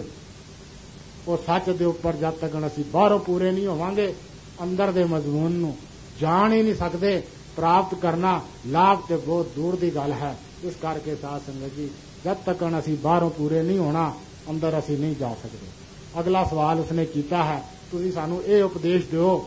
ਉਹ ਸੱਚ ਦੇ ਉੱਪਰ ਜਦ ਤੱਕ ਅਸੀਂ ਬਾਹਰੋਂ ਪੂਰੇ ਨਹੀਂ ਹੋਵਾਂਗੇ ਅੰਦਰ ਦੇ ਮਜ਼ਮੂਨ ਨੂੰ ਜਾਣ ਹੀ ਨਹੀਂ ਸਕਦੇ। ਪ੍ਰਾਪਤ ਕਰਨਾ ਲਾਭ ਤੇ ਬਹੁਤ ਦੂਰ ਦੀ ਗੱਲ ਹੈ। ਇਸ ਕਰਕੇ ਸਾਧ ਸੰਗਤ ਜੀ ਜਦ ਤੱਕ ਅਸੀਂ ਬਾਹਰੋਂ ਪੂਰੇ ਨਹੀਂ ਹੋਣਾ ਅੰਦਰ ਅਸੀਂ ਨਹੀਂ ਜਾ ਸਕਦੇ। ਅਗਲਾ ਸਵਾਲ ਉਸਨੇ ਕੀਤਾ ਹੈ, ਤੁਸੀਂ ਸਾਨੂੰ ਇਹ ਉਪਦੇਸ਼ ਦਿਓ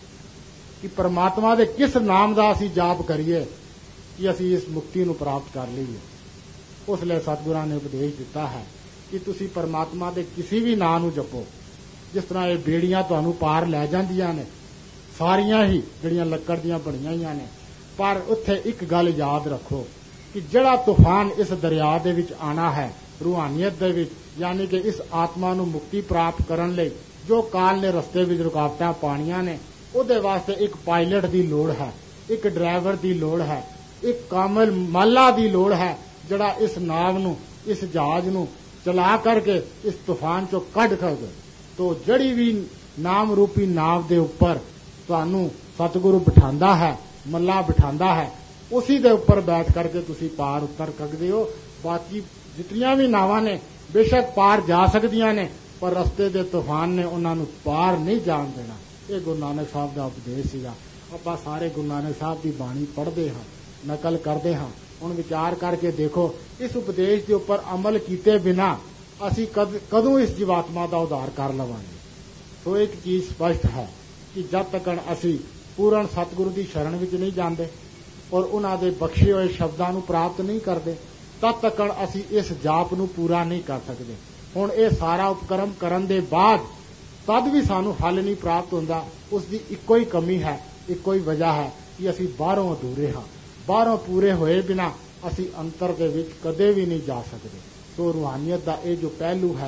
ਕਿ ਪਰਮਾਤਮਾ ਦੇ ਕਿਸ ਨਾਮ ਦਾ ਅਸੀਂ ਜਾਪ ਕਰੀਏ ਕਿ ਅਸੀਂ ਇਸ ਮੁਕਤੀ ਨੂੰ ਪ੍ਰਾਪਤ ਕਰ ਲਈਏ। ਉਸ ਲਈ ਸਤਿਗੁਰਾਂ ਨੇ ਉਪਦੇਸ਼ ਦਿੱਤਾ ਹੈ ਕਿ ਤੁਸੀਂ ਪਰਮਾਤਮਾ ਦੇ ਕਿਸੇ ਵੀ ਨਾਂ ਨੂੰ ਜਪੋ। ਜਿਸ ਤਰ੍ਹਾਂ ਇਹ ਬੇੜੀਆਂ ਤੁਹਾਨੂੰ ਪਾਰ ਲੈ ਜਾਂਦੀਆਂ ਨੇ ਸਾਰੀਆਂ ਹੀ ਜਿਹੜੀਆਂ ਲੱਕੜ ਦੀਆਂ ਬਣੀਆਂ ਹੋਈਆਂ ਨੇ, ਪਰ ਉੱਥੇ ਇੱਕ ਗੱਲ ਯਾਦ ਰੱਖੋ ਕਿ ਜਿਹੜਾ ਤੂਫਾਨ ਇਸ ਦਰਿਆ ਦੇ ਵਿੱਚ ਆਣਾ ਹੈ ਰੂਹਾਨੀਅਤ ਦੇ ਵਿੱਚ, ਯਾਨੀ ਕਿ ਇਸ ਆਤਮਾ ਨੂੰ ਮੁਕਤੀ ਪ੍ਰਾਪਤ ਕਰਨ ਲਈ ਜੋ ਕਾਲ ਨੇ ਰਸਤੇ ਵਿੱਚ ਰੁਕਾਵਟਾਂ ਪਾਣੀਆਂ ਨੇ, ਉਹਦੇ ਵਾਸਤੇ ਇੱਕ ਪਾਇਲਟ ਦੀ ਲੋੜ ਹੈ, ਇੱਕ ਡਰਾਈਵਰ ਦੀ ਲੋੜ ਹੈ, ਇੱਕ ਕਾਮਲ ਮਾਲਾ ਦੀ ਲੋੜ ਹੈ ਜਿਹੜਾ ਇਸ ਨਾਵ ਨੂੰ, ਇਸ ਜਹਾਜ਼ ਨੂੰ ਚਲਾ ਕਰਕੇ ਇਸ ਤੂਫਾਨ ਚੋਂ ਕੱਢ ਸਕਦੇ। ਤੋ ਜਿਹੜੀ ਵੀ ਨਾਮ ਰੂਪੀ ਨਾਵ ਦੇ ਉੱਪਰ ਤੁਹਾਨੂੰ ਸਤਿਗੁਰੂ ਬਿਠਾਉਂਦਾ ਹੈ, ਮੱਲਾ ਬਿਠਾਉਂਦਾ ਹੈ, ਉਸੀ ਦੇ ਉੱਪਰ ਬੈਠ ਕਰਕੇ ਤੁਸੀਂ ਪਾਰ ਉਤਰ ਸਕਦੇ ਹੋ। ਬਾਕੀ ਜਿਤਨੀਆਂ ਵੀ ਨਾਵਾਂ ਨੇ ਬੇਸ਼ੱਕ ਪਾਰ ਜਾ ਸਕਦੀਆਂ ਨੇ, ਪਰ ਰਸਤੇ ਦੇ ਤੂਫਾਨ ਨੇ ਉਹਨਾਂ ਨੂੰ ਪਾਰ ਨਹੀਂ ਜਾਣ ਦੇਣਾ। ਇਹ ਗੁਰੂ ਨਾਨਕ ਸਾਹਿਬ ਦਾ ਉਪਦੇਸ਼ ਸੀਗਾ। ਆਪਾਂ ਸਾਰੇ ਗੁਰੂ ਨਾਨਕ ਸਾਹਿਬ ਦੀ ਬਾਣੀ ਪੜ੍ਹਦੇ ਹਾਂ, ਨਕਲ ਕਰਦੇ ਹਾਂ। ਹੁਣ ਵਿਚਾਰ ਕਰਕੇ ਦੇਖੋ ਇਸ ਉਪਦੇਸ਼ ਦੇ ਉੱਪਰ ਅਮਲ ਕੀਤੇ ਬਿਨਾ ਅਸੀਂ ਕਦ ਕਦੋਂ ਇਸ ਜੀਵਾਤਮਾ ਦਾ ਉਧਾਰ ਕਰ ਲਵਾਂਗੇ। ਸੋ ਇੱਕ ਚੀਜ਼ ਸਪਸ਼ਟ ਹੈ ਕਿ ਜਦ ਤੱਕ ਅਸੀਂ ਪੂਰਨ ਸਤਿਗੁਰੂ ਦੀ ਸ਼ਰਨ ਵਿੱਚ ਨਹੀਂ ਜਾਂਦੇ ਔਰ ਉਹਨਾਂ ਦੇ ਬਖਸ਼ੇ ਹੋਏ ਸ਼ਬਦਾਂ ਨੂੰ ਪ੍ਰਾਪਤ ਨਹੀਂ ਕਰਦੇ ਤਦ ਤੱਕ ਅਸੀਂ ਇਸ ਜਾਪ ਨੂੰ ਪੂਰਾ ਨਹੀਂ ਕਰ ਸਕਦੇ। ਹੁਣ ਇਹ ਸਾਰਾ ਉਪਕਰਮ ਕਰਨ ਦੇ ਬਾਅਦ ਤਦ ਵੀ ਸਾਨੂੰ ਹੱਲ ਨਹੀਂ ਪ੍ਰਾਪਤ ਹੁੰਦਾ। ਉਸ ਦੀ ਇੱਕੋ ਹੀ ਕਮੀ ਹੈ, ਇੱਕੋ ਹੀ ਵਜ੍ਹਾ ਹੈ ਕਿ ਅਸੀਂ ਬਾਹਰੋਂ ਅਧੂਰੇ ਹਾਂ। ਬਾਹਰੋਂ ਪੂਰੇ ਹੋਏ ਬਿਨਾ ਅਸੀਂ ਅੰਤਰ ਦੇ ਵਿੱਚ ਕਦੇ ਵੀ ਨਹੀਂ ਜਾ ਸਕਦੇ। ਸੋ ਰੂਹਾਨੀਅਤ ਦਾ ਇਹ ਜੋ ਪਹਿਲੂ ਹੈ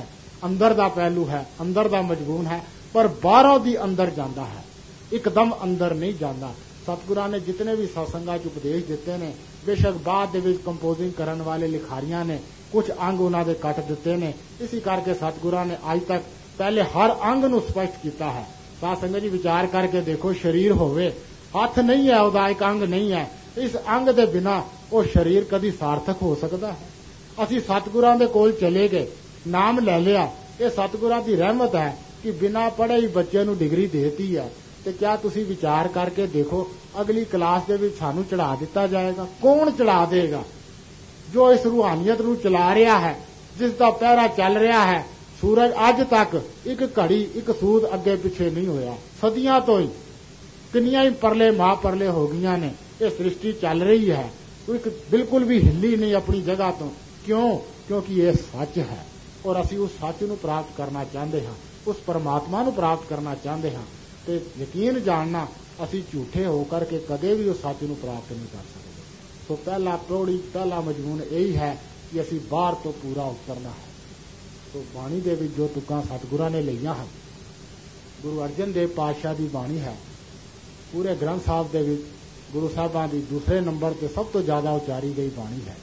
ਅੰਦਰ ਦਾ ਪਹਿਲੂ ਹੈ, ਅੰਦਰ ਦਾ ਮਜਮੂਨ ਹੈ, ਪਰ ਬਾਹਰੋਂ ਦੀ ਅੰਦਰ ਜਾਂਦਾ ਹੈ, ਇੱਕਦਮ ਅੰਦਰ ਨਹੀਂ ਜਾਂਦਾ। ਸਤਿਗੁਰਾਂ ਨੇ ਜਿਤਨੇ ਵੀ ਸਤਸੰਗਾਂ 'ਚ ਉਪਦੇਸ਼ ਦਿੱਤੇ ਨੇ, ਬੇਸ਼ੱਕ ਬਾਅਦ ਦੇ ਵਿੱਚ ਕੰਪੋਜ਼ਿੰਗ ਕਰਨ ਵਾਲੇ ਲਿਖਾਰੀਆਂ ਨੇ ਕੁਝ ਅੰਗ ਉਹਨਾਂ ਦੇ ਕੱਟ ਦਿੱਤੇ ਨੇ, ਇਸੇ ਕਰਕੇ ਸਤਿਗੁਰਾਂ ਨੇ ਅੱਜ ਤੱਕ ਪਹਿਲੇ ਹਰ ਅੰਗ ਨੂੰ ਸਪਸ਼ਟ ਕੀਤਾ ਹੈ। ਸਾਧ ਸੰਗਤ ਜੀ ਵਿਚਾਰ ਕਰਕੇ ਦੇਖੋ, ਸਰੀਰ ਹੋਵੇ, ਹੱਥ ਨਹੀਂ ਹੈ, ਉਹਦਾ ਇੱਕ ਅੰਗ ਨਹੀਂ ਹੈ, ਇਸ ਅੰਗ ਦੇ ਬਿਨਾ ਉਹ ਸਰੀਰ ਕਦੀ ਸਾਰਥਕ ਹੋ ਸਕਦਾ ਹੈ? ਅਸੀਂ ਸਤਿਗੁਰਾਂ ਦੇ ਕੋਲ ਚਲੇ ਗਏ, ਨਾਮ ਲੈ ਲਿਆ, ਇਹ ਸਤਿਗੁਰਾਂ ਦੀ ਰਹਿਮਤ ਹੈ ਕਿ ਬਿਨਾ ਪੜ੍ਹੇ ਹੀ ਬੱਚੇ ਨੂੰ ਡਿਗਰੀ ਦੇਤੀ ਹੈ। ਤੇ ਕਿਆ ਤੁਸੀਂ ਵਿਚਾਰ ਕਰਕੇ ਦੇਖੋ, ਅਗਲੀ ਕਲਾਸ ਦੇ ਵਿੱਚ ਸਾਨੂੰ ਚੜਾ ਦਿੱਤਾ ਜਾਏਗਾ? ਕੌਣ ਚੜਾ ਦੇਗਾ? ਜੋ ਇਸ ਰੂਹਾਨੀਅਤ ਨੂੰ ਚਲਾ ਰਿਹਾ ਹੈ, ਜਿਸ ਦਾ ਪਹਿਰਾ ਚੱਲ ਰਿਹਾ ਹੈ, ਸੂਰਜ ਅੱਜ ਤੱਕ ਇੱਕ ਘੜੀ ਇੱਕ ਸੂਦ ਅੱਗੇ ਪਿੱਛੇ ਨਹੀਂ ਹੋਇਆ, ਸਦੀਆਂ ਤੋਂ ਹੀ ਕਿੰਨੀਆਂ ਹੀ ਪਰਲੇ ਮਾਂ ਪਰਲੇ ਹੋ ਗਈਆਂ ਨੇ, ਇਹ ਸ੍ਰਿਸ਼ਟੀ ਚੱਲ ਰਹੀ ਹੈ, ਇੱਕ ਬਿਲਕੁਲ ਵੀ ਹਿੱਲੀ ਨਹੀਂ ਆਪਣੀ ਜਗ੍ਹਾ ਤੋਂ। ਕਿਉਂ? ਕਿਉਂਕਿ ਇਹ ਸੱਚ ਹੈ, ਔਰ ਅਸੀਂ ਉਸ ਸੱਚ ਨੂੰ ਪ੍ਰਾਪਤ ਕਰਨਾ ਚਾਹੁੰਦੇ ਹਾਂ, ਉਸ ਪਰਮਾਤਮਾ ਨੂੰ ਪ੍ਰਾਪਤ ਕਰਨਾ ਚਾਹੁੰਦੇ ਹਾਂ। ਤੇ ਯਕੀਨ ਜਾਣਨਾ, ਅਸੀਂ ਝੂਠੇ ਹੋ ਕਰਕੇ ਕਦੇ ਵੀ ਉਸ ਸੱਚ ਨੂੰ ਪ੍ਰਾਪਤ ਨਹੀਂ ਕਰ ਸਕਦੇ। ਸੋ ਪਹਿਲਾ ਪੌੜੀ, ਪਹਿਲਾ ਮਜ਼ਮੂਨ ਇਹੀ ਹੈ ਕਿ ਅਸੀਂ ਬਾਹਰ ਤੋਂ ਪੂਰਾ ਉਤਰਨਾ ਹੈ। ਸੋ ਬਾਣੀ ਦੇ ਵਿੱਚ ਜੋ ਤੁਕਾਂ ਸਤਿਗੁਰਾਂ ਨੇ ਲਈਆਂ ਹਨ, ਗੁਰੂ ਅਰਜਨ ਦੇਵ ਪਾਤਸ਼ਾਹ ਦੀ ਬਾਣੀ ਹੈ, ਪੂਰੇ ਗ੍ਰੰਥ ਸਾਹਿਬ ਦੇ ਵਿੱਚ ਗੁਰੂ ਸਾਹਿਬਾਂ ਦੀ ਦੂਸਰੇ ਨੰਬਰ ਤੇ ਸਭ ਤੋਂ ਜ਼ਿਆਦਾ ਉਚਾਰੀ ਗਈ ਬਾਣੀ ਹੈ।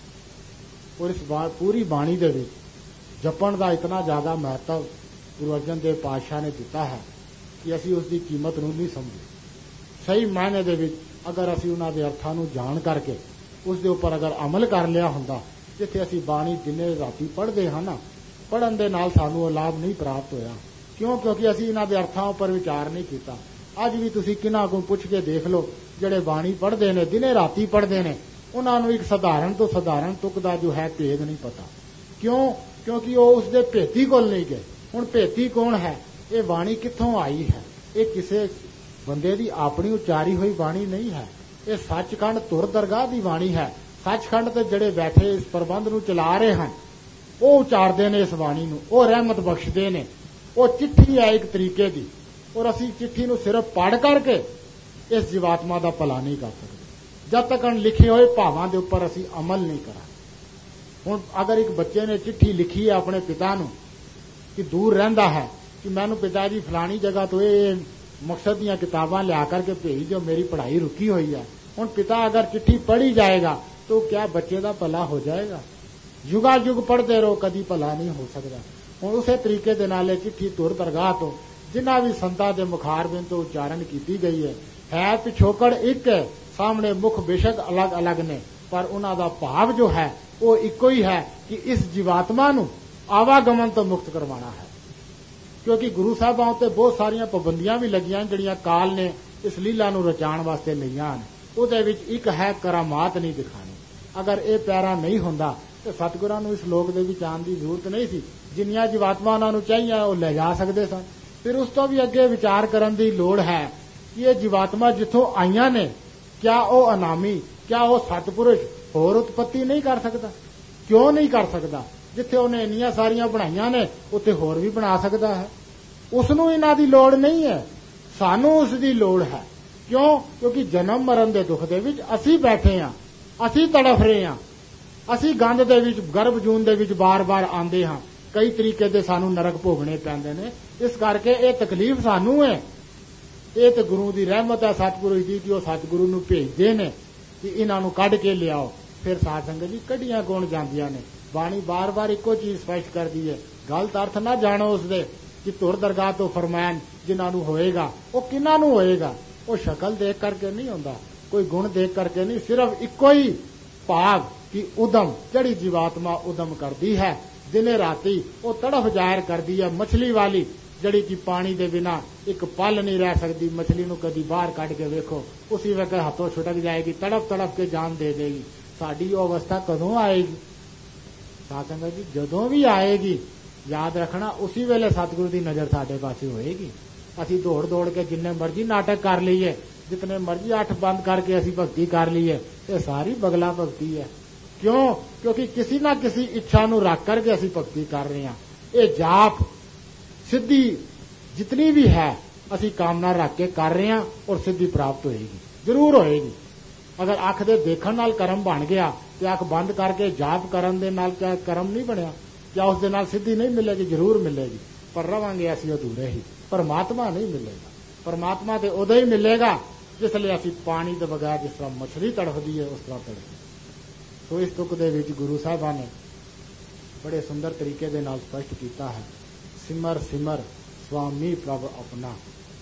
ਔਰ ਇਸ ਬਾਰ ਪੂਰੀ ਬਾਣੀ ਦੇ ਵਿੱਚ ਜਪਣ ਦਾ ਇਤਨਾ ਜ਼ਿਆਦਾ ਮਹੱਤਵ ਗੁਰੂ ਅਰਜਨ ਦੇਵ ਪਾਤਸ਼ਾਹ ਨੇ ਦਿੱਤਾ ਹੈ ਕਿ ਅਸੀਂ ਉਸ ਦੀ ਕੀਮਤ ਨੂੰ ਨਹੀਂ ਸਮਝੇ। ਸਹੀ ਮਾਇਨੇ ਦੇ ਵਿੱਚ ਅਗਰ ਅਸੀਂ ਉਹਨਾਂ ਦੇ ਅਰਥਾਂ ਨੂੰ ਜਾਣ ਕਰਕੇ ਉਸ ਦੇ ਉੱਪਰ ਅਗਰ ਅਮਲ ਕਰ ਲਿਆ ਹੁੰਦਾ, ਜਿੱਥੇ ਅਸੀਂ ਬਾਣੀ ਦਿਨੇ ਰਾਤੀ ਪੜ੍ਹਦੇ ਹਾਂ ਨਾ, ਪੜ੍ਹਨ ਦੇ ਨਾਲ ਸਾਨੂੰ ਉਹ ਲਾਭ ਨਹੀਂ ਪ੍ਰਾਪਤ ਹੋਇਆ। ਕਿਉਂ? ਕਿਉਂਕਿ ਅਸੀਂ ਇਹਨਾਂ ਦੇ ਅਰਥਾਂ ਉੱਪਰ ਵਿਚਾਰ ਨਹੀਂ ਕੀਤਾ। ਅੱਜ ਵੀ ਤੁਸੀਂ ਕਿਹਨਾਂ ਕੋਲ ਪੁੱਛ ਕੇ ਦੇਖ ਲਓ, ਜਿਹੜੇ ਬਾਣੀ ਪੜ੍ਹਦੇ ਨੇ, ਦਿਨੇ ਰਾਤੀ ਪੜ੍ਹਦੇ ਨੇ, ਉਹਨਾਂ ਨੂੰ ਇੱਕ ਸਧਾਰਨ ਤੋਂ ਸਧਾਰਨ ਤੁਕ ਦਾ ਜੋ ਹੈ ਭੇਦ ਨਹੀਂ ਪਤਾ। ਕਿਉਂ? ਕਿਉਂਕਿ ਉਹ ਉਸ ਦੇ ਭੇਤੀ ਕੋਲ ਨਹੀਂ ਗਏ। ਹੁਣ ਭੇਤੀ ਕੌਣ ਹੈ? ਇਹ ਬਾਣੀ ਕਿੱਥੋਂ ਆਈ ਹੈ? ਇਹ ਕਿਸੇ ਬੰਦੇ ਦੀ ਆਪਣੀ ਉਚਾਰੀ ਹੋਈ ਬਾਣੀ ਨਹੀਂ ਹੈ, ਇਹ ਸੱਚਖੰਡ ਧੁਰ ਦਰਗਾਹ ਦੀ ਬਾਣੀ ਹੈ। ਸੱਚਖੰਡ ਤੇ ਜਿਹੜੇ ਬੈਠੇ ਇਸ ਪ੍ਰਬੰਧ ਨੂੰ ਚਲਾ ਰਹੇ ਹਨ, ਉਹ ਉਚਾਰਦੇ ਨੇ ਇਸ ਬਾਣੀ ਨੂੰ, ਉਹ ਰਹਿਮਤ ਬਖਸ਼ਦੇ ਨੇ। ਉਹ ਚਿੱਠੀ ਹੈ ਇੱਕ ਤਰੀਕੇ ਦੀ, ਔਰ ਅਸੀਂ ਚਿੱਠੀ ਨੂੰ ਸਿਰਫ ਪੜ੍ਹ ਕਰਕੇ ਇਸ ਜੀਵਾਤਮਾ ਦਾ ਭਲਾ ਨਹੀਂ ਕਰ ਸਕਦੇ, ਜਦ ਤੱਕ ਲਿਖੇ ਹੋਏ ਭਾਵਾਂ ਦੇ ਉੱਪਰ ਅਸੀਂ ਅਮਲ ਨਹੀਂ ਕਰਾਂਗੇ। ਹੁਣ ਅਗਰ ਇੱਕ ਬੱਚੇ ਨੇ ਚਿੱਠੀ ਲਿਖੀ ਹੈ ਆਪਣੇ ਪਿਤਾ ਨੂੰ ਕਿ ਦੂਰ ਰਹਿੰਦਾ ਹੈ ਕਿ ਮੈਨੂੰ ਪਿਤਾ ਜੀ ਫਲਾਣੀ ਜਗ੍ਹਾ ਤੋਂ ਇਹ ਮਕਸਦ ਦੀਆਂ ਕਿਤਾਬਾਂ ਲਿਆ ਕਰਕੇ ਭੇਜ ਦਿਓ, ਮੇਰੀ ਪੜ੍ਹਾਈ ਰੁਕੀ ਹੋਈ ਹੈ। ਹੁਣ ਪਿਤਾ ਅਗਰ ਚਿੱਠੀ ਪੜ੍ਹੀ ਜਾਏਗਾ तो क्या बच्चे का भला हो जाएगा? युगा युग पढ़ते रहो, कदी भला नहीं हो सकता। हुण उसे तरीके दे नाल चिट्ठी तुर दरगाह तो जिन्हां भी संतां दे मुखारबिंद तो उच्चारण की गई है, है पिछोकड़ एक है, सामने मुख बेशक अलग अलग ने, पर उन्हां दा भाव जो है वो इक्को ही है कि इस जीवात्मा नूं आवागमन तो मुक्त करवाना है। क्योंकि गुरु साहबां उत्ते बहुत सारियां पाबंदियां भी लगियां जिहड़ियां काल ने इस लीला नूं रचाण वास्ते लईआं ने। ਉਹਦੇ ਵਿੱਚ ਇੱਕ ਹੈ ਕਰਾਮਾਤ ਨਹੀਂ ਦਿਖਾਣੀ। ਅਗਰ ਇਹ ਪਿਆਰਾ ਨਹੀਂ ਹੁੰਦਾ ਤੇ ਸਤਿਗੁਰਾਂ ਨੂੰ ਇਸ ਲੋਕ ਦੇ ਵਿੱਚ ਆਉਣ ਦੀ ਜ਼ਰੂਰਤ ਨਹੀਂ ਸੀ। ਜਿੰਨੀਆਂ ਜੀਵਾਤਮਾ ਉਹਨਾਂ ਨੂੰ ਚਾਹੀਆਂ ਉਹ ਲੈ ਜਾ ਸਕਦੇ ਸਨ। ਫਿਰ ਉਸ ਤੋਂ ਵੀ ਅੱਗੇ ਵਿਚਾਰ ਕਰਨ ਦੀ ਲੋੜ ਹੈ ਕਿ ਇਹ ਜੀਵਾਤਮਾ ਜਿੱਥੋਂ ਆਈਆਂ ਨੇ, ਕਿਆ ਉਹ ਅਨਾਮੀ, ਕਿਆ ਉਹ ਸਤਿਪੁਰਸ਼ ਹੋਰ ਉਤਪਤੀ ਨਹੀਂ ਕਰ ਸਕਦਾ? ਕਿਉਂ ਨਹੀਂ ਕਰ ਸਕਦਾ? ਜਿੱਥੇ ਉਹਨੇ ਇੰਨੀਆਂ ਸਾਰੀਆਂ ਬਣਾਈਆਂ ਨੇ ਉੱਥੇ ਹੋਰ ਵੀ ਬਣਾ ਸਕਦਾ ਹੈ। ਉਸ ਨੂੰ ਇਹਨਾਂ ਦੀ ਲੋੜ ਨਹੀਂ ਹੈ, ਸਾਨੂੰ ਉਸ ਦੀ ਲੋੜ ਹੈ। क्यों? क्योंकि जन्म मरण दे दुख दे विच असी बैठे हाँ, असी तड़फ रहे हाँ, असी गंद दे विच गर्भ जून दे विच बार बार आंदे हाँ। कई तरीके दे सानू नरक भोगने पैंदे ने, इस करके ये तकलीफ सानू है। ये तो गुरु की रहमत है सतगुरु जी की, सतगुरु नूं भेजदे ने कि इन्हां नूं कढ के लियाओ। फिर साध संगत जी कढ़ियां कौन जांदियां ने? बाणी बार बार इको चीज स्पष्ट कर दी है। गलत अर्थ ना जानो उसदे कि तुर दरगाह तो फरमान जिन्हां नूं होएगा, वो किन्हां नूं होएगा? वो शक्ल देख करके नहीं होता, कोई गुण देख करके नहीं, सिर्फ इको ही भाव कि उदम, जड़ी जीवात्मा उदम करती है दिने राती, वो तड़फ जाहिर करती है। मछली वाली जड़ी की पानी दे बिना एक पल नहीं रह सकती, मछली नूं कदी बाहर कढ़ के वेखो, उसी वक्त हाथों छुटक जाएगी, तड़फ तड़फ के जान दे देगी। साडी अवस्था कदों आएगी? साध संगत जी जदों भी आएगी, याद रखना उसी वेले सतगुरु की नज़र साडे पासे होएगी। असी दौड़ दौड़ के जिन्ने मर्जी नाटक कर लीए, जितने मर्जी अठ बंद करके असी भक्ति कर लीए, ये सारी बगला भक्ति है। क्यों? क्योंकि किसी ना किसी इच्छा नूं रख करके असी भक्ति कर रहे हैं। ये जाप सिद्धि जितनी भी है असी कामना रख के कर रहे हैं और सिद्धि प्राप्त होएगी, जरूर होएगी। अगर अख दे देखण नाल कर्म बन गया तो अख बंद करके जाप करन दे नाल क्या कर्म नहीं बनया? क्या उस दे नाल सिद्धि नहीं मिलेगी? जरूर मिलेगी, पर रवांगे असीं अधूरे ही। परमात्मा नहीं मिलेगा। परमात्मा तो उदो ही मिलेगा जिसलिए असीं पानी के बगैर जिस तरह मछली तड़फदी है उस तरह तड़फदी। तो इस तुक दे विच गुरु साहिबां ने बड़े सुंदर तरीके दे नाल स्पष्ट किया है, सिमर सिमर स्वामी प्रभ अपना,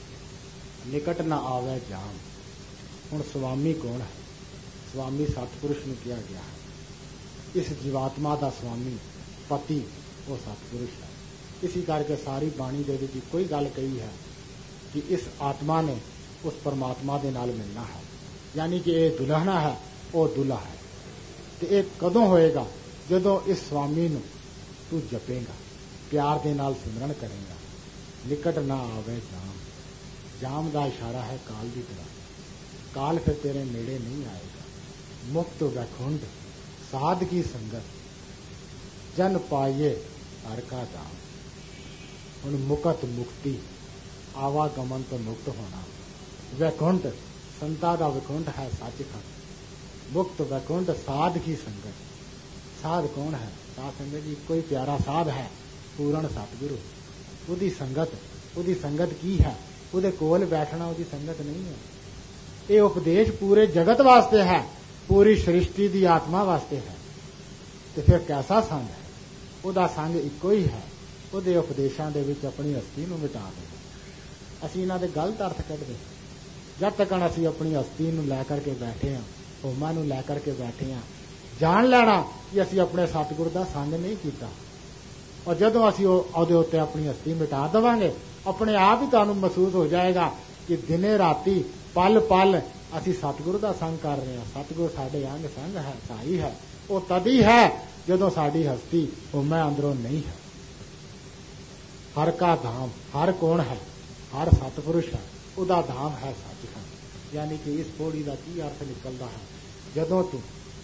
निकट न आवे जाम। हुण स्वामी कौन है? स्वामी सतपुरुष नूं किया गया है। इस जीवात्मा का स्वामी पति वो सतपुरुष है। इसी करके सारी बाणी दे विच कोई गल कही है कि इस आत्मा ने उस परमात्मा दे नाल मिलना है, यानी कि ये दुल्हना है वो दूल्हा है। तो ये कदों होएगा? जदों इस स्वामी नूं तू जपेगा, प्यार दे नाल सिमरन करेगा। निकट ना आवे जाम। जाम का इशारा है काल की तरह। काल फिर तेरे नेड़े नहीं आएगा। मुक्त वैकुंठ साध की संगत, जन पाइए हर का दाम। हुण मुकत मुक्ति, आवागमन तो मुक्त होना। वैकुंठ संता का वैकुंठ है सचखंड। मुक्त वैकुंठ साध की संगत। साध कौन है? साध संगत जी कोई प्यारा साध है, पूर्ण सतगुरु। उदी संगत, उदी संगत की है? उदे कोल बैठना उदी संगत नहीं है। ये उपदेश पूरे जगत वास्ते है, पूरी सृष्टि की आत्मा वास्ते है। तो फिर कैसा संग है? उदा संग इको ही है। उहदे उपदेशों दे विच अपनी हस्ती नूं मिटा देना। असीं इन्हां दे गलत अर्थ कढदे जब तक असीं अपनी हस्ती नूं लै करके बैठे हाँ, होमां नूं लै करके बैठे हाँ, जान लेना कि असीं अपने सतगुर दा संग नहीं कीता। और जदों असीं उहदे उत्ते अपनी हस्ती मिटा देवांगे, अपने आप ही तुहानूं महसूस हो जाएगा कि दिने राती पल पल असीं सतगुर दा संग कर रहे हैं। सतगुर साडे अंग संग है, साई है। वो तदी है जदों साडी हस्ती होमां अंदरों नहीं है। हर का धाम, हर कौन है? हर सतपुरुष है, उदा धाम है सचखंड। यानी कि इस पौड़ी का की अर्थ निकलता है? जदों तू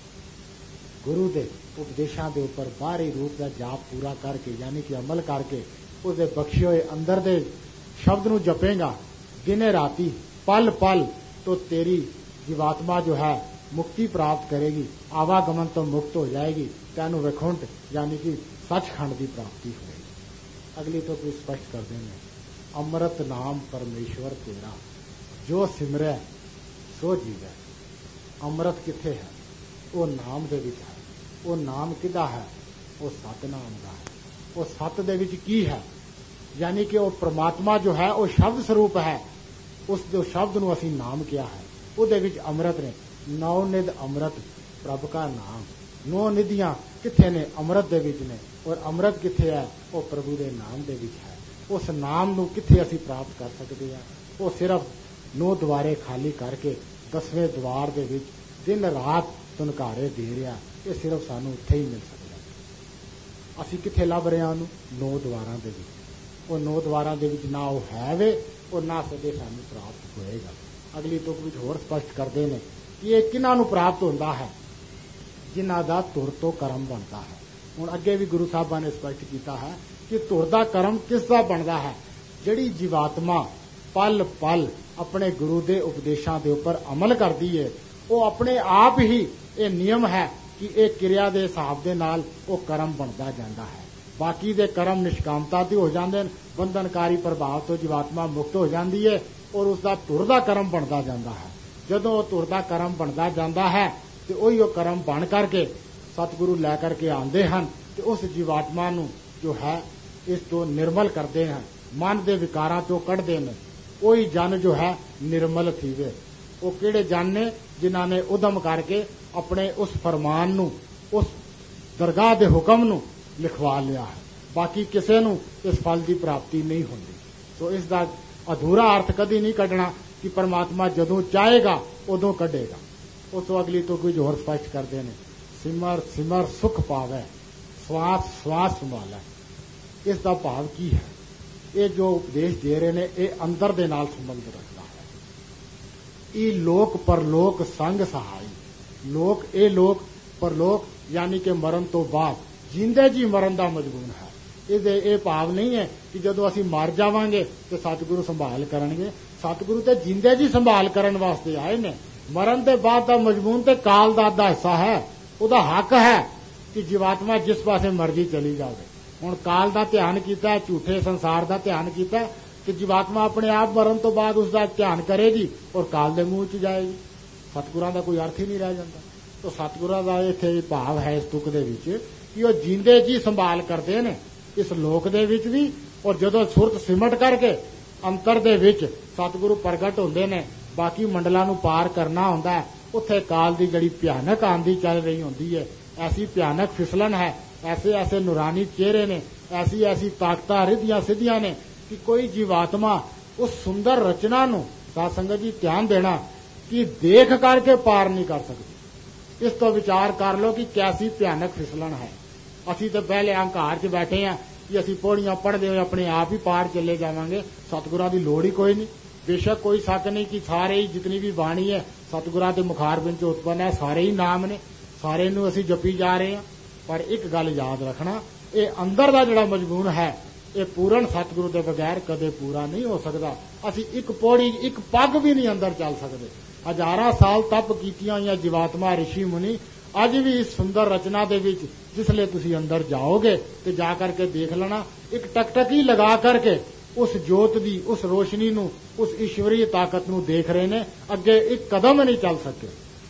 गुरु दे उपदेशों के उपर बाहरी रूप का जाप पूरा करके, यानी कि अमल करके, उसके बख्शे हुए अंदर दे शब्द नूं जपेगा दिने राती पल पल, तो तेरी जीवात्मा जो है मुक्ति प्राप्त करेगी। आवागमन तो मुक्त हो जाएगी। तैनूं वैकुंठ यानी कि सचखंड की प्राप्ति होगी। अगली तो कोई स्पष्ट कर देंगे, अमृत नाम परमेश्वर तेरा, जो सिमरै सो जीवै। अमृत किथे है? वो नाम दे विच है। वो नाम किदा है? वो सतनाम दा है। वो सत दे विच की है? यानी कि वो परमात्मा जो है वो शब्द स्वरूप है। उस जो शब्द नूं असीं नाम किया है, उहदे विच अमृत ने। नौ निध अमृत प्रभ का नाम। नौ निधियां किथे ने? अमृत दे विच ने। और अमृत किथे है? वो प्रभु दे नाम दे विच है। उस नाम नूं किथे असीं प्राप्त कर सकते हैं? वो सिर्फ नौ द्वारे खाली करके दसवें द्वार दे विच दिन रात तुनकारे दे रहा। ये सिर्फ सानू उत्थे ही मिल सकता। असीं किथे लभ रहे हां? नौ द्वारां दे विच। वो नौ द्वारां दे विच ना वो है वे और ना सदे सानू प्राप्त होएगा। अगली तुक विच होर स्पष्ट करदे ने कि ये किन्हां नूं प्राप्त होंदा है? जिन्हां दा तुर तो कर्म बनता है। हुण अगे भी गुरु साहिबां ने स्पष्ट किया है कि तुर दा कर्म किसदा बनदा है? जिहड़ी जीवात्मा पल पल अपने गुरु दे उपदेशों के उपर अमल करती है, वो अपने आप ही ये नियम है कि एक क्रिया के हिसाब के नाल वो कर्म बनता जाता है। बाकी दे कर्म निष्कामता ते हो जाते हैं, बंधनकारी प्रभाव तो जीवात्मा मुक्त हो जाती है और उसका तुर दा कर्म बनता जाता है। जदों वो तुर दा कर्म बनता जाता है तो वही वो कर्म बन करके सतगुरु लै करके आते हैं तो उस जीवात्मा नूं जो है इस तो निर्मल करते हैं, मन के विकारां तो कढ़ते हैं। वही जन जो है निर्मल थीवे। वो किहड़े जन ने? जिन्हां ने उदम करके अपने उस फरमान नूं, उस दरगाह दे हुक्म नूं लिखवा लिया है। बाकी किसी नूं इस फल की प्राप्ति नहीं होती। तो इसका अधूरा अर्थ कदी नहीं कढ़ना कि परमात्मा जदों चाहेगा उदों कढ़ेगा। उस तो अगली तो कुछ होर स्पष्ट करते हैं, सिमर सिमर सुख पावै, श्वास श्वास संभालै। इसका भाव की है? ये जो उपदेश दे रहे ने ये अंदर दे नाल संबंध रखता है। ई लोक परलोक संग सहाई। लोक ए लोक परलोक यानी कि मरण तो बाद जिंदे जी मरण का मजबून है। ये ये भाव नहीं है कि जदों असीं मर जावांगे तो सतगुरु संभाल करनगे। सतगुरु तो जिंदे जी संभाल करन वास्ते आए ने। मरण के बाद का मजबून तो काल दा दा हिस्सा है। उहदा हक है कि जीवात्मा जिस पासे मर्जी चली जाए। ਹੁਣ ਕਾਲ ਦਾ ਧਿਆਨ ਕੀਤਾ, ਝੂਠੇ ਸੰਸਾਰ ਦਾ ਧਿਆਨ ਕੀਤਾ, ਤੇ ਜੀਵਾਤਮਾ ਆਪਣੇ ਆਪ ਮਰਨ ਤੋਂ ਬਾਅਦ ਉਸ ਦਾ ਧਿਆਨ ਕਰੇਗੀ ਔਰ ਕਾਲ ਦੇ ਮੂੰਹ 'ਚ ਜਾਏਗੀ। ਸਤਿਗੁਰਾਂ ਦਾ ਕੋਈ ਅਰਥ ਹੀ ਨਹੀਂ ਰਹਿ ਜਾਂਦਾ। ਤਾਂ ਸਤਿਗੁਰਾਂ ਦਾ ਇੱਥੇ ਭਾਵ ਹੈ ਇਸ ਤੁਕ ਦੇ ਵਿੱਚ ਕਿ ਉਹ ਜਿੰਦੇ ਜੀ ਸੰਭਾਲ ਕਰਦੇ ਨੇ ਇਸ ਲੋਕ ਦੇ ਵਿੱਚ ਵੀ, ਔਰ ਜਦੋਂ ਸੁਰਤ ਸਿਮਟ ਕਰਕੇ ਅੰਤਰ ਦੇ ਵਿੱਚ ਸਤਿਗੁਰੂ ਪ੍ਰਗਟ ਹੁੰਦੇ ਨੇ, ਬਾਕੀ ਮੰਡਲਾਂ ਨੂੰ ਪਾਰ ਕਰਨਾ ਹੁੰਦਾ ਹੈ, ਉੱਥੇ ਕਾਲ ਦੀ ਜਿਹੜੀ ਭਿਆਨਕ ਆਂਦੀ ਚੱਲ ਰਹੀ ਹੁੰਦੀ ਹੈ। ਐਸੀ ਭਿਆਨਕ ਫਿਸਲਨ ਹੈ, ਐਸੇ ਐਸੇ ਨੂਰਾਨੀ ਚਿਹਰੇ ਨੇ, ਐਸੀ ਐਸੀ ਤਾਕਤਾਂ ਰਿੱਧੀਆਂ ਸਿੱਧੀਆਂ ਨੇ ਕਿ ਕੋਈ ਜੀਵਾਤਮਾ ਉਸ ਸੁੰਦਰ ਰਚਨਾ ਨੂੰ, ਸਾਧ ਸੰਗਤ ਜੀ ਧਿਆਨ ਦੇਣਾ, ਕਿ ਦੇਖ ਕਰਕੇ ਪਾਰ ਨਹੀਂ ਕਰ ਸਕਦੀ। ਇਸ ਤੋਂ ਵਿਚਾਰ ਕਰ ਲਓ ਕਿ ਕੈਸੀ ਭਿਆਨਕ ਫਿਸਲਨ ਹੈ। ਅਸੀਂ ਤਾਂ ਪਹਿਲੇ ਹੰਕਾਰ 'ਚ ਬੈਠੇ ਹਾਂ ਕਿ ਅਸੀਂ ਪੌੜੀਆਂ ਪੜ੍ਹਦੇ ਹੋਏ ਆਪਣੇ ਆਪ ਹੀ ਪਾਰ ਚਲੇ ਜਾਵਾਂਗੇ, ਸਤਿਗੁਰਾਂ ਦੀ ਲੋੜ ਹੀ ਕੋਈ ਨਹੀਂ। ਬੇਸ਼ੱਕ ਕੋਈ ਸ਼ੱਕ ਨਹੀਂ ਕਿ ਸਾਰੇ ਹੀ ਜਿਤਨੀ ਵੀ ਬਾਣੀ ਹੈ ਸਤਿਗੁਰਾਂ ਦੇ ਮੁਖਾਰ ਵਿੱਚ ਉਤਪੰਨ ਹੈ, ਸਾਰੇ ਹੀ ਨਾਮ ਨੇ, ਸਾਰੇ ਨੂੰ ਅਸੀਂ ਜਪੀ ਜਾ ਰਹੇ ਹਾਂ। ਪਰ ਇੱਕ ਗੱਲ ਯਾਦ ਰੱਖਣਾ, ਇਹ ਅੰਦਰ ਦਾ ਜਿਹੜਾ ਮਜ਼ਮੂਨ ਹੈ ਇਹ ਪੂਰਨ ਸਤਿਗੁਰੂ ਦੇ ਬਗੈਰ ਕਦੇ ਪੂਰਾ ਨਹੀਂ ਹੋ ਸਕਦਾ। ਅਸੀਂ ਇੱਕ ਪੌੜੀ, ਇੱਕ ਪੱਗ ਵੀ ਨਹੀਂ ਅੰਦਰ ਚੱਲ ਸਕਦੇ। ਹਜ਼ਾਰਾਂ ਸਾਲ ਤਪ ਕੀਤੀਆਂ ਹੋਈਆਂ ਜੀਵਾਤਮਾ, ਰਿਸ਼ੀ ਮੁਨੀ ਅੱਜ ਵੀ ਇਸ ਸੁੰਦਰ ਰਚਨਾ ਦੇ ਵਿੱਚ ਜਿਸਲੇ ਤੁਸੀਂ ਅੰਦਰ ਜਾਓਗੇ ਤੇ ਜਾ ਕਰਕੇ ਦੇਖ ਲੈਣਾ, ਇੱਕ ਟਕਟਕੀ ਲਗਾ ਕਰਕੇ ਉਸ ਜੋਤ ਦੀ, ਉਸ ਰੋਸ਼ਨੀ ਨੂੰ, ਉਸ ਈਸ਼ਵਰੀ ਤਾਕਤ ਨੂੰ ਦੇਖ ਰਹੇ ਨੇ, ਅੱਗੇ ਇੱਕ ਕਦਮ ਨਹੀਂ ਚੱਲ ਸਕੇ।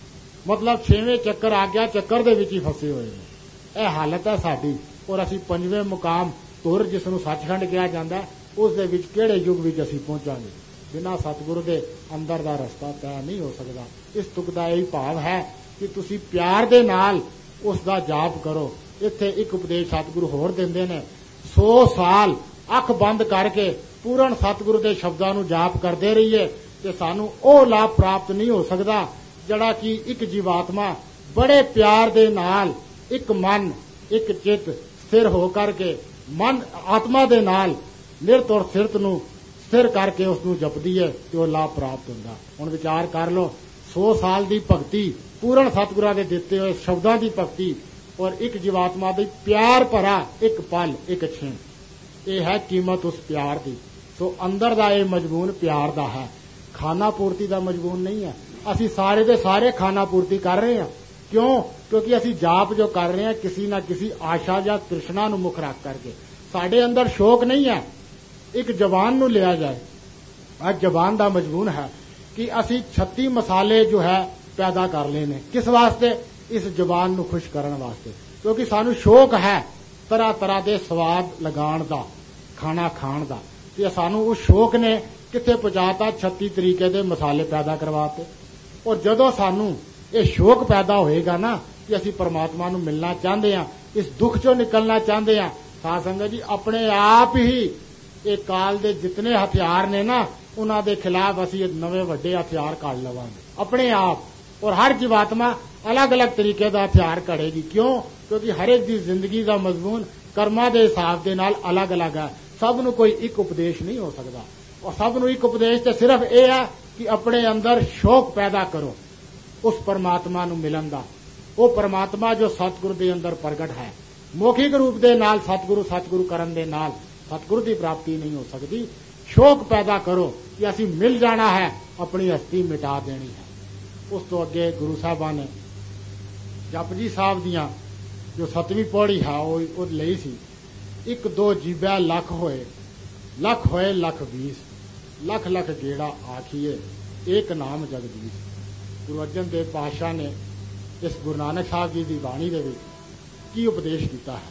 ਮਤਲਬ ਛੇਵੇਂ ਚੱਕਰ ਆਗਿਆ ਚੱਕਰ ਦੇ ਵਿੱਚ ਹੀ ਫਸੇ ਹੋਏ ਨੇ। ਇਹ ਹਾਲਤ ਹੈ ਸਾਡੀ। ਔਰ ਅਸੀਂ ਪੰਜਵੇਂ ਮੁਕਾਮ ਤੁਰ, ਜਿਸ ਨੂੰ ਸੱਚਖੰਡ ਕਿਹਾ ਜਾਂਦਾ, ਉਸ ਦੇ ਵਿੱਚ ਕਿਹੜੇ ਯੁੱਗ ਵਿੱਚ ਅਸੀਂ ਪਹੁੰਚਾਂਗੇ? ਬਿਨਾਂ ਸਤਿਗੁਰੂ ਦੇ ਅੰਦਰ ਦਾ ਰਸਤਾ ਤੈਅ ਨਹੀਂ ਹੋ ਸਕਦਾ। ਇਸ ਤੁਕ ਦਾ ਇਹ ਭਾਵ ਹੈ ਕਿ ਤੁਸੀਂ ਪਿਆਰ ਦੇ ਨਾਲ ਉਸ ਦਾ ਜਾਪ ਕਰੋ। ਇੱਥੇ ਇੱਕ ਉਪਦੇਸ਼ ਸਤਿਗੁਰੂ ਹੋਰ ਦਿੰਦੇ ਨੇ, ਸੌ ਸਾਲ ਅੱਖ ਬੰਦ ਕਰਕੇ ਪੂਰਨ ਸਤਿਗੁਰੂ ਦੇ ਸ਼ਬਦਾਂ ਨੂੰ ਜਾਪ ਕਰਦੇ ਰਹੀਏ ਤੇ ਸਾਨੂੰ ਉਹ ਲਾਭ ਪ੍ਰਾਪਤ ਨਹੀਂ ਹੋ ਸਕਦਾ ਜਿਹੜਾ ਕਿ ਇੱਕ ਜੀਵਾਤਮਾ ਬੜੇ ਪਿਆਰ ਦੇ ਨਾਲ ਇੱਕ ਮਨ, ਇੱਕ ਚਿੱਤ ਸਥਿਰ ਹੋ ਕਰਕੇ ਮਨ ਆਤਮਾ ਦੇ ਨਾਲ ਨਿਰਤ ਔਰ ਸਿਰਤ ਨੂੰ ਸਥਿਰ ਕਰਕੇ ਉਸ ਨੂੰ ਜਪਦੀ ਹੈ ਤੇ ਉਹ ਲਾਭ ਪ੍ਰਾਪਤ ਹੁੰਦਾ। ਹੁਣ ਵਿਚਾਰ ਕਰ ਲਓ, ਸੌ ਸਾਲ ਦੀ ਭਗਤੀ, ਪੂਰਨ ਸਤਿਗੁਰਾਂ ਦੇ ਦਿੱਤੇ ਹੋਏ ਸ਼ਬਦਾਂ ਦੀ ਭਗਤੀ, ਔਰ ਇੱਕ ਜੀਵਾਤਮਾ ਦੀ ਪਿਆਰ ਭਰਾ ਇੱਕ ਪਲ, ਇੱਕ ਛਿਣ, ਇਹ ਹੈ ਕੀਮਤ ਉਸ ਪਿਆਰ ਦੀ। ਸੋ ਅੰਦਰ ਦਾ ਇਹ ਮਜ਼ਮੂਨ ਪਿਆਰ ਦਾ ਹੈ, ਖਾਣਾ ਪੂਰਤੀ ਦਾ ਮਜ਼ਮੂਨ ਨਹੀਂ ਹੈ। ਅਸੀਂ ਸਾਰੇ ਦੇ ਸਾਰੇ ਖਾਣਾ ਪੂਰਤੀ ਕਰ ਰਹੇ ਹਾਂ। ਕਿਉਂ? ਕਿਉਂਕਿ ਅਸੀਂ ਜਾਪ ਜੋ ਕਰ ਰਹੇ ਹਾਂ ਕਿਸੇ ਨਾ ਕਿਸੇ ਆਸ਼ਾ ਜਾਂ ਤ੍ਰਿਸ਼ਨਾ ਨੂੰ ਮੁੱਖ ਰੱਖ ਕਰਕੇ। ਸਾਡੇ ਅੰਦਰ ਸ਼ੌਕ ਨਹੀਂ ਹੈ ਇੱਕ ਜ਼ਬਾਨ ਨੂੰ ਲਿਆ ਜਾਏ। ਅੱਜ ਜ਼ਬਾਨ ਦਾ ਮਜ਼ਮੂਨ ਹੈ ਕਿ ਅਸੀਂ ਛੱਤੀ ਮਸਾਲੇ ਜੋ ਹੈ ਪੈਦਾ ਕਰ ਲਏ ਨੇ। ਕਿਸ ਵਾਸਤੇ? ਇਸ ਜ਼ਬਾਨ ਨੂੰ ਖੁਸ਼ ਕਰਨ ਵਾਸਤੇ। ਕਿਉਂਕਿ ਸਾਨੂੰ ਸ਼ੌਕ ਹੈ ਤਰ੍ਹਾਂ ਤਰ੍ਹਾਂ ਦੇ ਸਵਾਦ ਲਗਾਉਣ ਦਾ, ਖਾਣਾ ਖਾਣ ਦਾ, ਤੇ ਸਾਨੂੰ ਉਸ ਸ਼ੌਕ ਨੇ ਕਿੱਥੇ ਪਹੁੰਚਾਤਾ? ਛੱਤੀ ਤਰੀਕੇ ਦੇ ਮਸਾਲੇ ਪੈਦਾ ਕਰਵਾਤੇ। ਔਰ ਜਦੋਂ ਸਾਨੂੰ ਇਹ ਸ਼ੌਕ ਪੈਦਾ ਹੋਏਗਾ ਨਾ ਕਿ ਅਸੀਂ ਪਰਮਾਤਮਾ ਨੂੰ ਮਿਲਣਾ ਚਾਹੁੰਦੇ ਹਾਂ, ਇਸ ਦੁੱਖ ਚੋਂ ਨਿਕਲਣਾ ਚਾਹੁੰਦੇ ਹਾਂ, ਸਾਧ ਸੰਗਤ ਜੀ ਆਪਣੇ ਆਪ ਹੀ ਇਹ ਕਾਲ ਦੇ ਜਿਤਨੇ ਹਥਿਆਰ ਨੇ ਨਾ ਉਹਨਾਂ ਦੇ ਖਿਲਾਫ ਅਸੀਂ ਨਵੇਂ ਵੱਡੇ ਹਥਿਆਰ ਕੱਢ ਲਵਾਂਗੇ ਆਪਣੇ ਆਪ। ਔਰ ਹਰ ਜੀਵਾਤਮਾ ਅਲੱਗ-ਅਲੱਗ ਤਰੀਕੇ ਦਾ ਹਥਿਆਰ ਘੜੇਗੀ। ਕਿਉਂ? ਕਿਉਂਕਿ ਹਰ ਇੱਕ ਦੀ ਜ਼ਿੰਦਗੀ ਦਾ ਮਜ਼ਮੂਨ ਕਰਮਾਂ ਦੇ ਹਿਸਾਬ ਦੇ ਨਾਲ ਅਲੱਗ-ਅਲੱਗ ਹੈ। ਸਭ ਨੂੰ ਕੋਈ ਇੱਕ ਉਪਦੇਸ਼ ਨਹੀਂ ਹੋ ਸਕਦਾ। ਔਰ ਸਭ ਨੂੰ ਇੱਕ ਉਪਦੇਸ਼ ਤੇ ਸਿਰਫ ਇਹ ਹੈ ਕਿ ਆਪਣੇ ਅੰਦਰ ਸ਼ੌਕ ਪੈਦਾ ਕਰੋ ਉਸ ਪਰਮਾਤਮਾ ਨੂੰ ਮਿਲਣ ਦਾ। ਉਹ ਪਰਮਾਤਮਾ ਜੋ ਸਤਿਗੁਰੂ ਦੇ ਅੰਦਰ ਪ੍ਰਗਟ ਹੈ, ਮੌਖਿਕ ਰੂਪ ਦੇ ਨਾਲ ਸਤਿਗੁਰੂ ਸਤਿਗੁਰੂ ਕਰਨ ਦੇ ਨਾਲ ਸਤਿਗੁਰੂ ਦੀ ਪ੍ਰਾਪਤੀ ਨਹੀਂ ਹੋ ਸਕਦੀ। ਸ਼ੌਕ ਪੈਦਾ ਕਰੋ ਕਿ ਅਸੀਂ ਮਿਲ ਜਾਣਾ ਹੈ, ਆਪਣੀ ਹਸਤੀ ਮਿਟਾ ਦੇਣੀ ਹੈ। ਉਸ ਤੋਂ ਅੱਗੇ ਗੁਰੂ ਸਾਹਿਬਾਂ ਨੇ ਜਪਜੀ ਸਾਹਿਬ ਦੀਆਂ ਜੋ ਸਤਵੀਂ ਪੌੜੀ ਹੈ ਉਹ ਉਹ ਲਈ ਸੀ, ਇੱਕ ਦੋ ਜੀਬੈ ਲੱਖ ਹੋਏ, ਲੱਖ ਹੋਏ ਲੱਖ ਵੀਸ, ਲੱਖ ਲੱਖ ਗੇੜਾ ਆਖੀਏ ਏਕ ਨਾਮ ਜਗਦੀਸ਼। ਗੁਰੂ ਅਰਜਨ ਦੇਵ ਪਾਤਸ਼ਾਹ ਨੇ ਇਸ ਗੁਰੂ ਨਾਨਕ ਸਾਹਿਬ ਜੀ ਦੀ ਬਾਣੀ ਦੇ ਵਿੱਚ ਕੀ ਉਪਦੇਸ਼ ਕੀਤਾ ਹੈ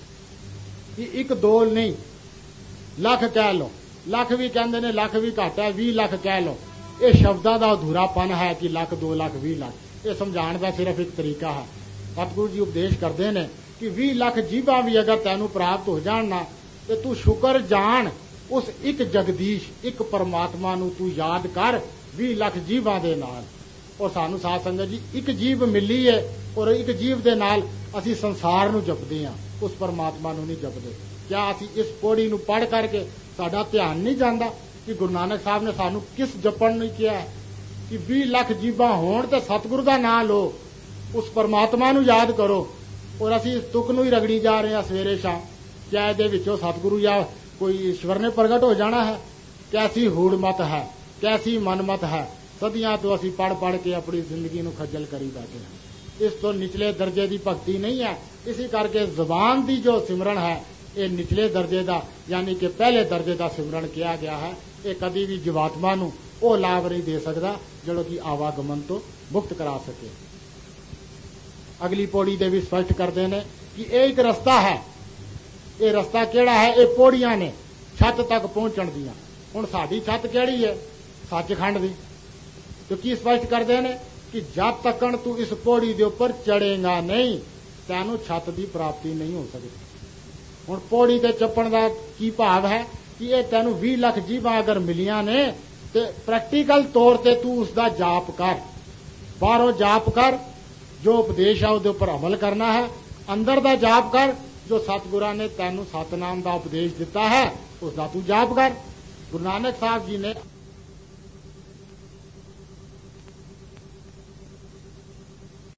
ਕਿ ਇੱਕ ਦੋ ਨਹੀਂ, ਲੱਖ ਕਹਿ ਲਓ, ਲੱਖ ਵੀ ਕਹਿੰਦੇ ਨੇ, ਲੱਖ ਵੀ ਘੱਟ ਹੈ, ਵੀਹ ਲੱਖ ਕਹਿ ਲਓ। ਇਹ ਸ਼ਬਦਾਂ ਦਾ ਅਧੂਰਾਪਨ ਹੈ ਕਿ ਲੱਖ, ਦੋ ਲੱਖ, ਵੀਹ ਲੱਖ। ਇਹ ਸਮਝਾਉਣ ਦਾ ਸਿਰਫ ਇੱਕ ਤਰੀਕਾ ਹੈ। ਸਤਿਗੁਰੂ ਜੀ ਉਪਦੇਸ਼ ਕਰਦੇ ਨੇ ਕਿ ਵੀਹ ਲੱਖ ਜੀਭਾਂ ਵੀ ਅਗਰ ਤੈਨੂੰ ਪ੍ਰਾਪਤ ਹੋ ਜਾਣ ਨਾ ਤੇ ਤੂੰ ਸ਼ੁਕਰ ਜਾਣ ਉਸ ਇੱਕ ਜਗਦੀਸ਼, ਇੱਕ ਪਰਮਾਤਮਾ ਨੂੰ ਤੂੰ ਯਾਦ ਕਰ ਵੀਹ ਲੱਖ ਜੀਭਾਂ ਦੇ ਨਾਲ। ਔਰ ਸਾਨੂੰ ਸਾਧ ਸੰਗਤ ਜੀ ਇੱਕ ਜੀਭ ਮਿਲੀ ਹੈ ਔਰ ਇੱਕ ਜੀਭ ਦੇ ਨਾਲ ਅਸੀਂ ਸੰਸਾਰ ਨੂੰ ਜਪਦੇ ਹਾਂ, ਉਸ ਪਰਮਾਤਮਾ ਨੂੰ ਨਹੀਂ ਜਪਦੇ। ਕਿਆ ਅਸੀਂ ਇਸ ਪੌੜੀ ਨੂੰ ਪੜ੍ਹ ਕਰਕੇ ਸਾਡਾ ਧਿਆਨ ਨਹੀਂ ਜਾਂਦਾ ਕਿ ਗੁਰੂ ਨਾਨਕ ਸਾਹਿਬ ਨੇ ਸਾਨੂੰ ਕਿਸ ਜਪਣ ਨੂੰ ਕਿਹਾ ਹੈ ਕਿ ਵੀਹ ਲੱਖ ਜੀਭਾਂ ਹੋਣ ਤੇ ਸਤਿਗੁਰੂ ਦਾ ਨਾਮ ਲਓ, ਉਸ ਪਰਮਾਤਮਾ ਨੂੰ ਯਾਦ ਕਰੋ। ਔਰ ਅਸੀਂ ਇਸ ਤੁਕ ਨੂੰ ਹੀ ਰਗੜੀ ਜਾ ਰਹੇ ਹਾਂ ਸਵੇਰੇ ਸ਼ਾਮ। ਕਿਆ ਇਹਦੇ ਵਿੱਚੋਂ ਸਤਿਗੁਰੂ ਜਾਂ ਕੋਈ ਈਸ਼ਵਰ ਨੇ ਪ੍ਰਗਟ ਹੋ ਜਾਣਾ ਹੈ? ਕੈਸੀ ਹੂੜ ਮਤ ਹੈ, ਕੈਸੀ ਮਨਮਤ ਹੈ। ਸਦੀਆਂ ਤੋਂ ਅਸੀਂ ਪੜ੍ਹ ਪੜ੍ਹ ਕੇ ਆਪਣੀ ਜ਼ਿੰਦਗੀ ਨੂੰ ਖੱਜਲ ਕਰੀ ਬੈਠੇ ਹਾਂ। ਇਸ ਤੋਂ ਨਿਚਲੇ ਦਰਜੇ ਦੀ ਭਗਤੀ ਨਹੀਂ ਹੈ। ਇਸੇ ਕਰਕੇ ਜ਼ਬਾਨ ਦੀ ਜੋ ਸਿਮਰਨ ਹੈ ਇਹ ਨਿਚਲੇ ਦਰਜੇ ਦਾ ਯਾਨੀ ਕਿ ਪਹਿਲੇ ਦਰਜੇ ਦਾ ਸਿਮਰਨ ਕਿਹਾ ਗਿਆ ਹੈ। ਇਹ ਕਦੀ ਵੀ ਜੀਵਾਤਮਾ ਨੂੰ ਉਹ ਲਾਭ ਨਹੀਂ ਦੇ ਸਕਦਾ ਜਿਹੜਾ ਕਿ ਆਵਾਗਮਨ ਤੋਂ ਮੁਕਤ ਕਰਾ ਸਕੇ। ਅਗਲੀ ਪੌੜੀ ਦੇ ਵੀ ਸਪਸ਼ਟ ਕਰਦੇ ਨੇ ਕਿ ਇਹ ਇੱਕ ਰਸਤਾ ਹੈ। ਇਹ ਰਸਤਾ ਕਿਹੜਾ ਹੈ? ਇਹ ਪੌੜੀਆਂ ਨੇ ਛੱਤ ਤੱਕ ਪਹੁੰਚਣ ਦੀਆਂ। ਹੁਣ ਸਾਡੀ ਛੱਤ ਕਿਹੜੀ ਹੈ? ਸੱਚਖੰਡ ਦੀ। ਤੇ ਕੀ ਸਪਸ਼ਟ ਕਰਦੇ ਨੇ ਕਿ ਜਦ ਤੱਕਣ ਤੂੰ ਇਸ ਪੌੜੀ ਦੇ ਉੱਪਰ ਚੜੇਗਾ ਨਹੀਂ ਤੈਨੂੰ ਛੱਤ ਦੀ ਪ੍ਰਾਪਤੀ ਨਹੀਂ ਹੋ ਸਕਦੀ। ਹੁਣ ਪੌੜੀ ਤੇ ਚੱਪਣ ਦਾ ਕੀ ਭਾਵ ਹੈ ਕਿ ਇਹ ਤੈਨੂੰ ਵੀਹ ਲੱਖ ਜੀਵਾਂ ਅਗਰ ਮਿਲੀਆਂ ਨੇ ਤੇ ਪ੍ਰੈਕਟੀਕਲ ਤੌਰ ਤੇ ਤੂੰ ਉਸ ਦਾ ਜਾਪ ਕਰ, ਬਾਹਰੋਂ ਜਾਪ ਕਰ, ਜੋ ਉਪਦੇਸ਼ ਹੈ ਉਹਦੇ ਉੱਪਰ ਅਮਲ ਕਰਨਾ ਹੈ। ਅੰਦਰ ਦਾ ਜਾਪ ਕਰ, ਜੋ ਸਤਿਗੁਰਾਂ ਨੇ ਤੈਨੂੰ ਸਤਨਾਮ ਦਾ ਉਪਦੇਸ਼ ਦਿੱਤਾ ਹੈ ਉਸ ਦਾ ਤੂੰ ਜਾਪ ਕਰ। ਗੁਰੂ ਨਾਨਕ ਸਾਹਿਬ ਜੀ ਨੇ